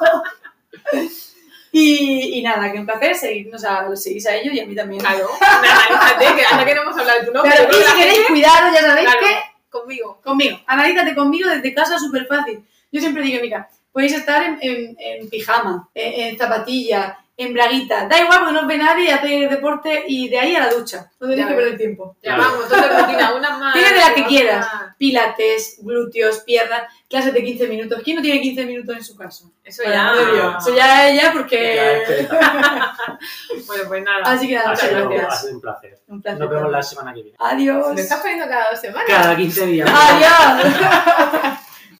Y, y nada, que un placer seguirnos a, los seguís a ellos y a mí también. Claro, analízate, que ahora queremos hablar de tu nombre. Pero pero y la si queréis gente- cuidaros, ya sabéis Claro, que conmigo. conmigo, analízate conmigo desde casa, súper fácil. Yo siempre digo, mira, podéis estar en, en, en pijama, en, en zapatilla, en braguita, da igual porque no os ve nadie, hacéis deporte y de ahí a la ducha, no tenéis Ya que ves. perder tiempo. Ya Claro. vamos, dos de rutina, una más. Tienes de las que otra quieras. más. Pilates, glúteos, piernas, clases de quince minutos. ¿Quién no tiene quince minutos en su casa? Eso Bueno, ya. no digo, Eso ya es ya Ya, porque... espera. Bueno, pues nada. Así que nada, Ha muchas sido, ha gracias. sido un placer. Un placer. Nos vemos la semana que viene. Adiós. Lo estás poniendo cada dos semanas. Cada quince días. Adiós.